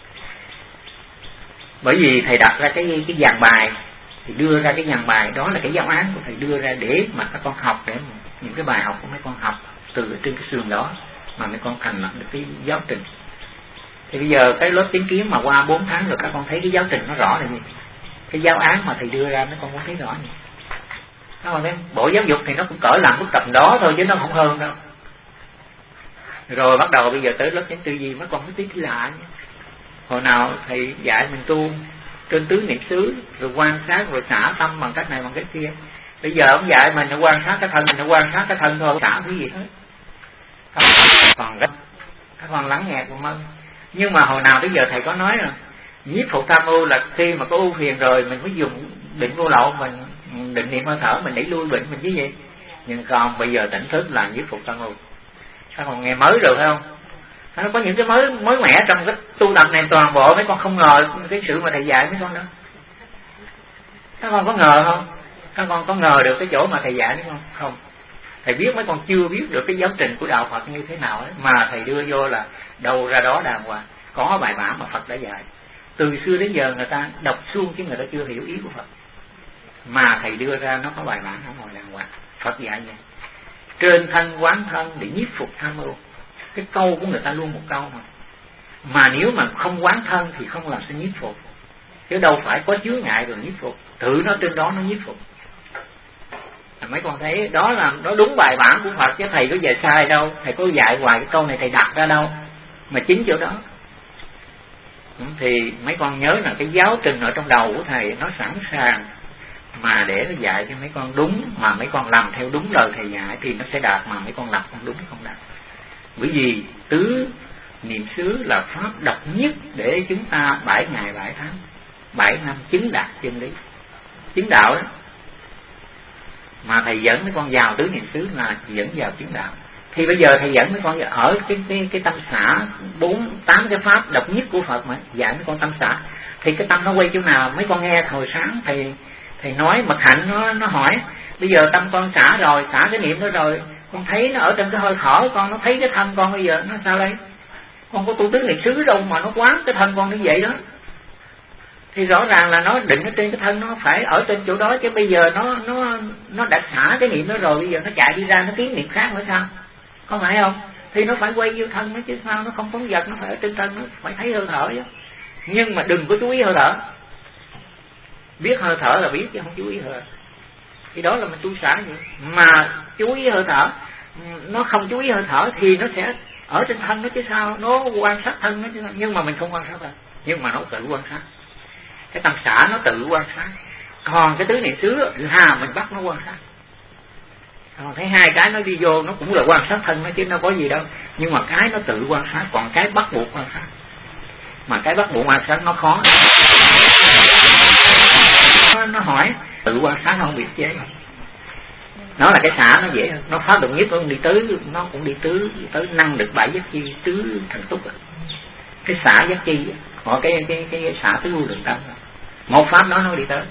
Bởi vì thầy đặt ra cái dàn bài thì đưa ra cái dàn bài đó là cái giáo án của thầy đưa ra để mà các con học, để những cái bài học của mấy con học từ trên cái sườn đó mà mấy con thành lập được cái giáo trình. Thì bây giờ cái lớp tín kiến mà qua 4 tháng rồi các con thấy cái giáo trình nó rõ là gì? Cái giáo án mà thầy đưa ra mấy con cũng thấy rõ gì? Các con thấy Bộ Giáo dục thì nó cũng cỡ làm bức tập đó thôi chứ nó không hơn đâu. Rồi bắt đầu bây giờ tới lớp chánh tư duy mấy con mới tí lạ nhé. Hồi nào thầy dạy mình tu trên tứ niệm xứ, rồi quan sát rồi xả tâm bằng cách này bằng cách kia. Bây giờ ông dạy mình nó quan sát cái thân, mình nó quan sát cái thân thôi, xả cái gì hết. Còn các con lắng nghe con ơn. Nhưng mà hồi nào tới giờ thầy có nói là nhiếp phục tham ưu là khi mà có ưu phiền rồi mình mới dùng định vô lậu, mình định niệm hơi thở mình đẩy lui bệnh mình chứ gì. Nhưng còn bây giờ tỉnh thức là nhiếp phục tham ưu. Các con nghe mới rồi phải không? Nó có những cái mới mẻ trong cái tu tập này, toàn bộ mấy con không ngờ cái sự mà thầy dạy mấy con đó. Các con có ngờ không? Các con có ngờ được cái chỗ mà thầy dạy đúng không? Không. Thầy biết mấy con chưa biết được cái giáo trình của đạo Phật như thế nào ấy, mà thầy đưa vô là đâu ra đó đàng hoàng, có bài bản mà Phật đã dạy. Từ xưa đến giờ người ta đọc suông chứ người ta chưa hiểu ý của Phật, mà thầy đưa ra nó có bài bản ở ngoài đàng hoàng. Phật dạy vậy: trên thân quán thân để nhiếp phục tham ưu. Cái câu của người ta luôn một câu mà nếu mà không quán thân thì không làm sao nhiếp phục, chứ đâu phải có chướng ngại rồi nhiếp phục, tự nó trên đó nó nhiếp phục. Mấy con thấy đó là nó đúng bài bản của Phật chứ thầy có dạy sai đâu. Thầy có dạy hoài cái câu này thầy đặt ra đâu, mà chính chỗ đó. Thì mấy con nhớ là cái giáo trình ở trong đầu của thầy nó sẵn sàng mà để nó dạy cho mấy con đúng, mà mấy con làm theo đúng lời thầy dạy thì nó sẽ đạt, mà mấy con làm không đúng không đạt. Bởi vì tứ niệm xứ là pháp độc nhất để chúng ta 7 ngày 7 tháng 7 năm chứng đạt chân lý, chứng đạo đó. mà thầy dẫn mấy con vào tứ niệm xứ là dẫn vào chứng đạo. Thì bây giờ thầy dẫn mấy con ở cái tâm xã 8 cái pháp độc nhất của Phật mà dạy mấy con tâm xã, thì cái tâm nó quay chỗ nào? Mấy con nghe hồi sáng thầy nói Mật Hạnh nó hỏi bây giờ tâm con xả rồi, xả cái niệm đó rồi, con thấy nó ở trên cái hơi thở con, nó thấy cái thân con bây giờ nó sao đây? Con có tu tứ niệm xứ đâu mà nó quán cái thân con như vậy đó. Thì rõ ràng là nó định ở trên cái thân, nó phải ở trên chỗ đó, chứ bây giờ nó đã xả cái niệm đó rồi, bây giờ nó chạy đi ra nó kiến niệm khác nữa sao? Có phải không? Thì nó phải quay vô thân nó chứ sao, nó không phóng vật, nó phải ở trên thân, nó phải thấy hơi thở chứ. Nhưng mà đừng có chú ý hơi thở. Biết hơi thở là biết chứ không chú ý hơi thở. Thì đó là mình tu xả vậy. Mà chú ý hơi thở, nó không chú ý hơi thở thì nó sẽ ở trên thân nó chứ sao, nó quan sát thân nó chứ sao. Nhưng mà mình không quan sát thân, nhưng mà nó tự quan sát. Cái tâm xả nó tự quan sát. Còn cái tứ niệm xứ là mình bắt nó quan sát. Thấy hai cái nó đi vô nó cũng là quan sát thân nó chứ nó có gì đâu. Nhưng mà cái nó tự quan sát, còn cái bắt buộc quan sát. Mà cái bắt buộc quan sát nó khó. Nó hỏi tự quan sát nó không biết chế. Nó là cái xả nó dễ hơn. Nó pháp độc nhất nó cũng đi tứ, nó cũng đi tứ tới năng được 7 giác chi tứ thần túc. Cái xả giác chi họ cái xả tứ vô lượng tâm. Một pháp đó nó đi tới.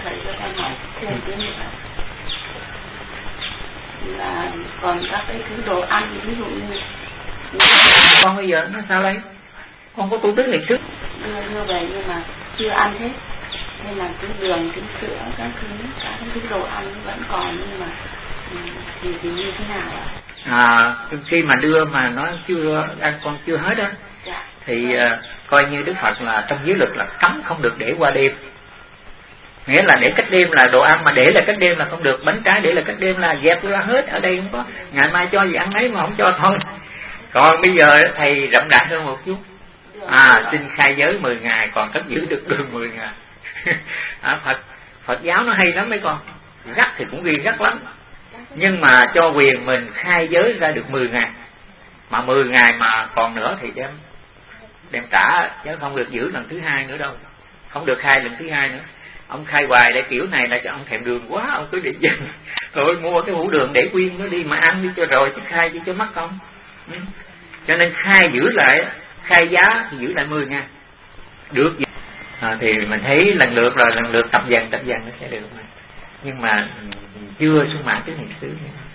Là còn các cái thứ đồ ăn, ví dụ như con bây giờ nó sao đây? Con có tu tứ niệm xứ đưa về nhưng mà chưa ăn hết, nên là cái đường, cái sữa, các thứ đồ ăn vẫn còn, nhưng mà thì như thế nào ạ? Khi mà đưa mà nó chưa ăn, con chưa hết á, thì coi như Đức Phật là trong giới luật là cấm không được để qua đêm. Nghĩa là để cách đêm là đồ ăn mà để là cách đêm là không được, bánh trái để là cách đêm là dẹp ra hết, ở đây không có, ngày mai cho gì ăn ấy mà không cho thôi. Còn bây giờ thầy rộng rãi hơn một chút, xin khai giới 10 ngày còn cất giữ được đường 10 ngày. Phật giáo nó hay lắm mấy con, gắt thì cũng ghi gắt lắm, nhưng mà cho quyền mình khai giới ra được 10 ngày, mà 10 ngày mà còn nữa thì đem trả, chứ không được giữ lần thứ hai nữa đâu, không được khai lần thứ hai nữa. Ông khai hoài để kiểu này là cho ông thèm đường quá, ông cứ đi dần rồi mua cái hũ đường để quyên nó đi mà ăn đi cho rồi, chứ khai chứ cho mắc không. Cho nên khai giữ lại, khai giá thì giữ lại 10 ngày được. Thì mình thấy lần lượt tập dần nó sẽ được. Nhưng mà chưa sung mãn cái niệm xứ.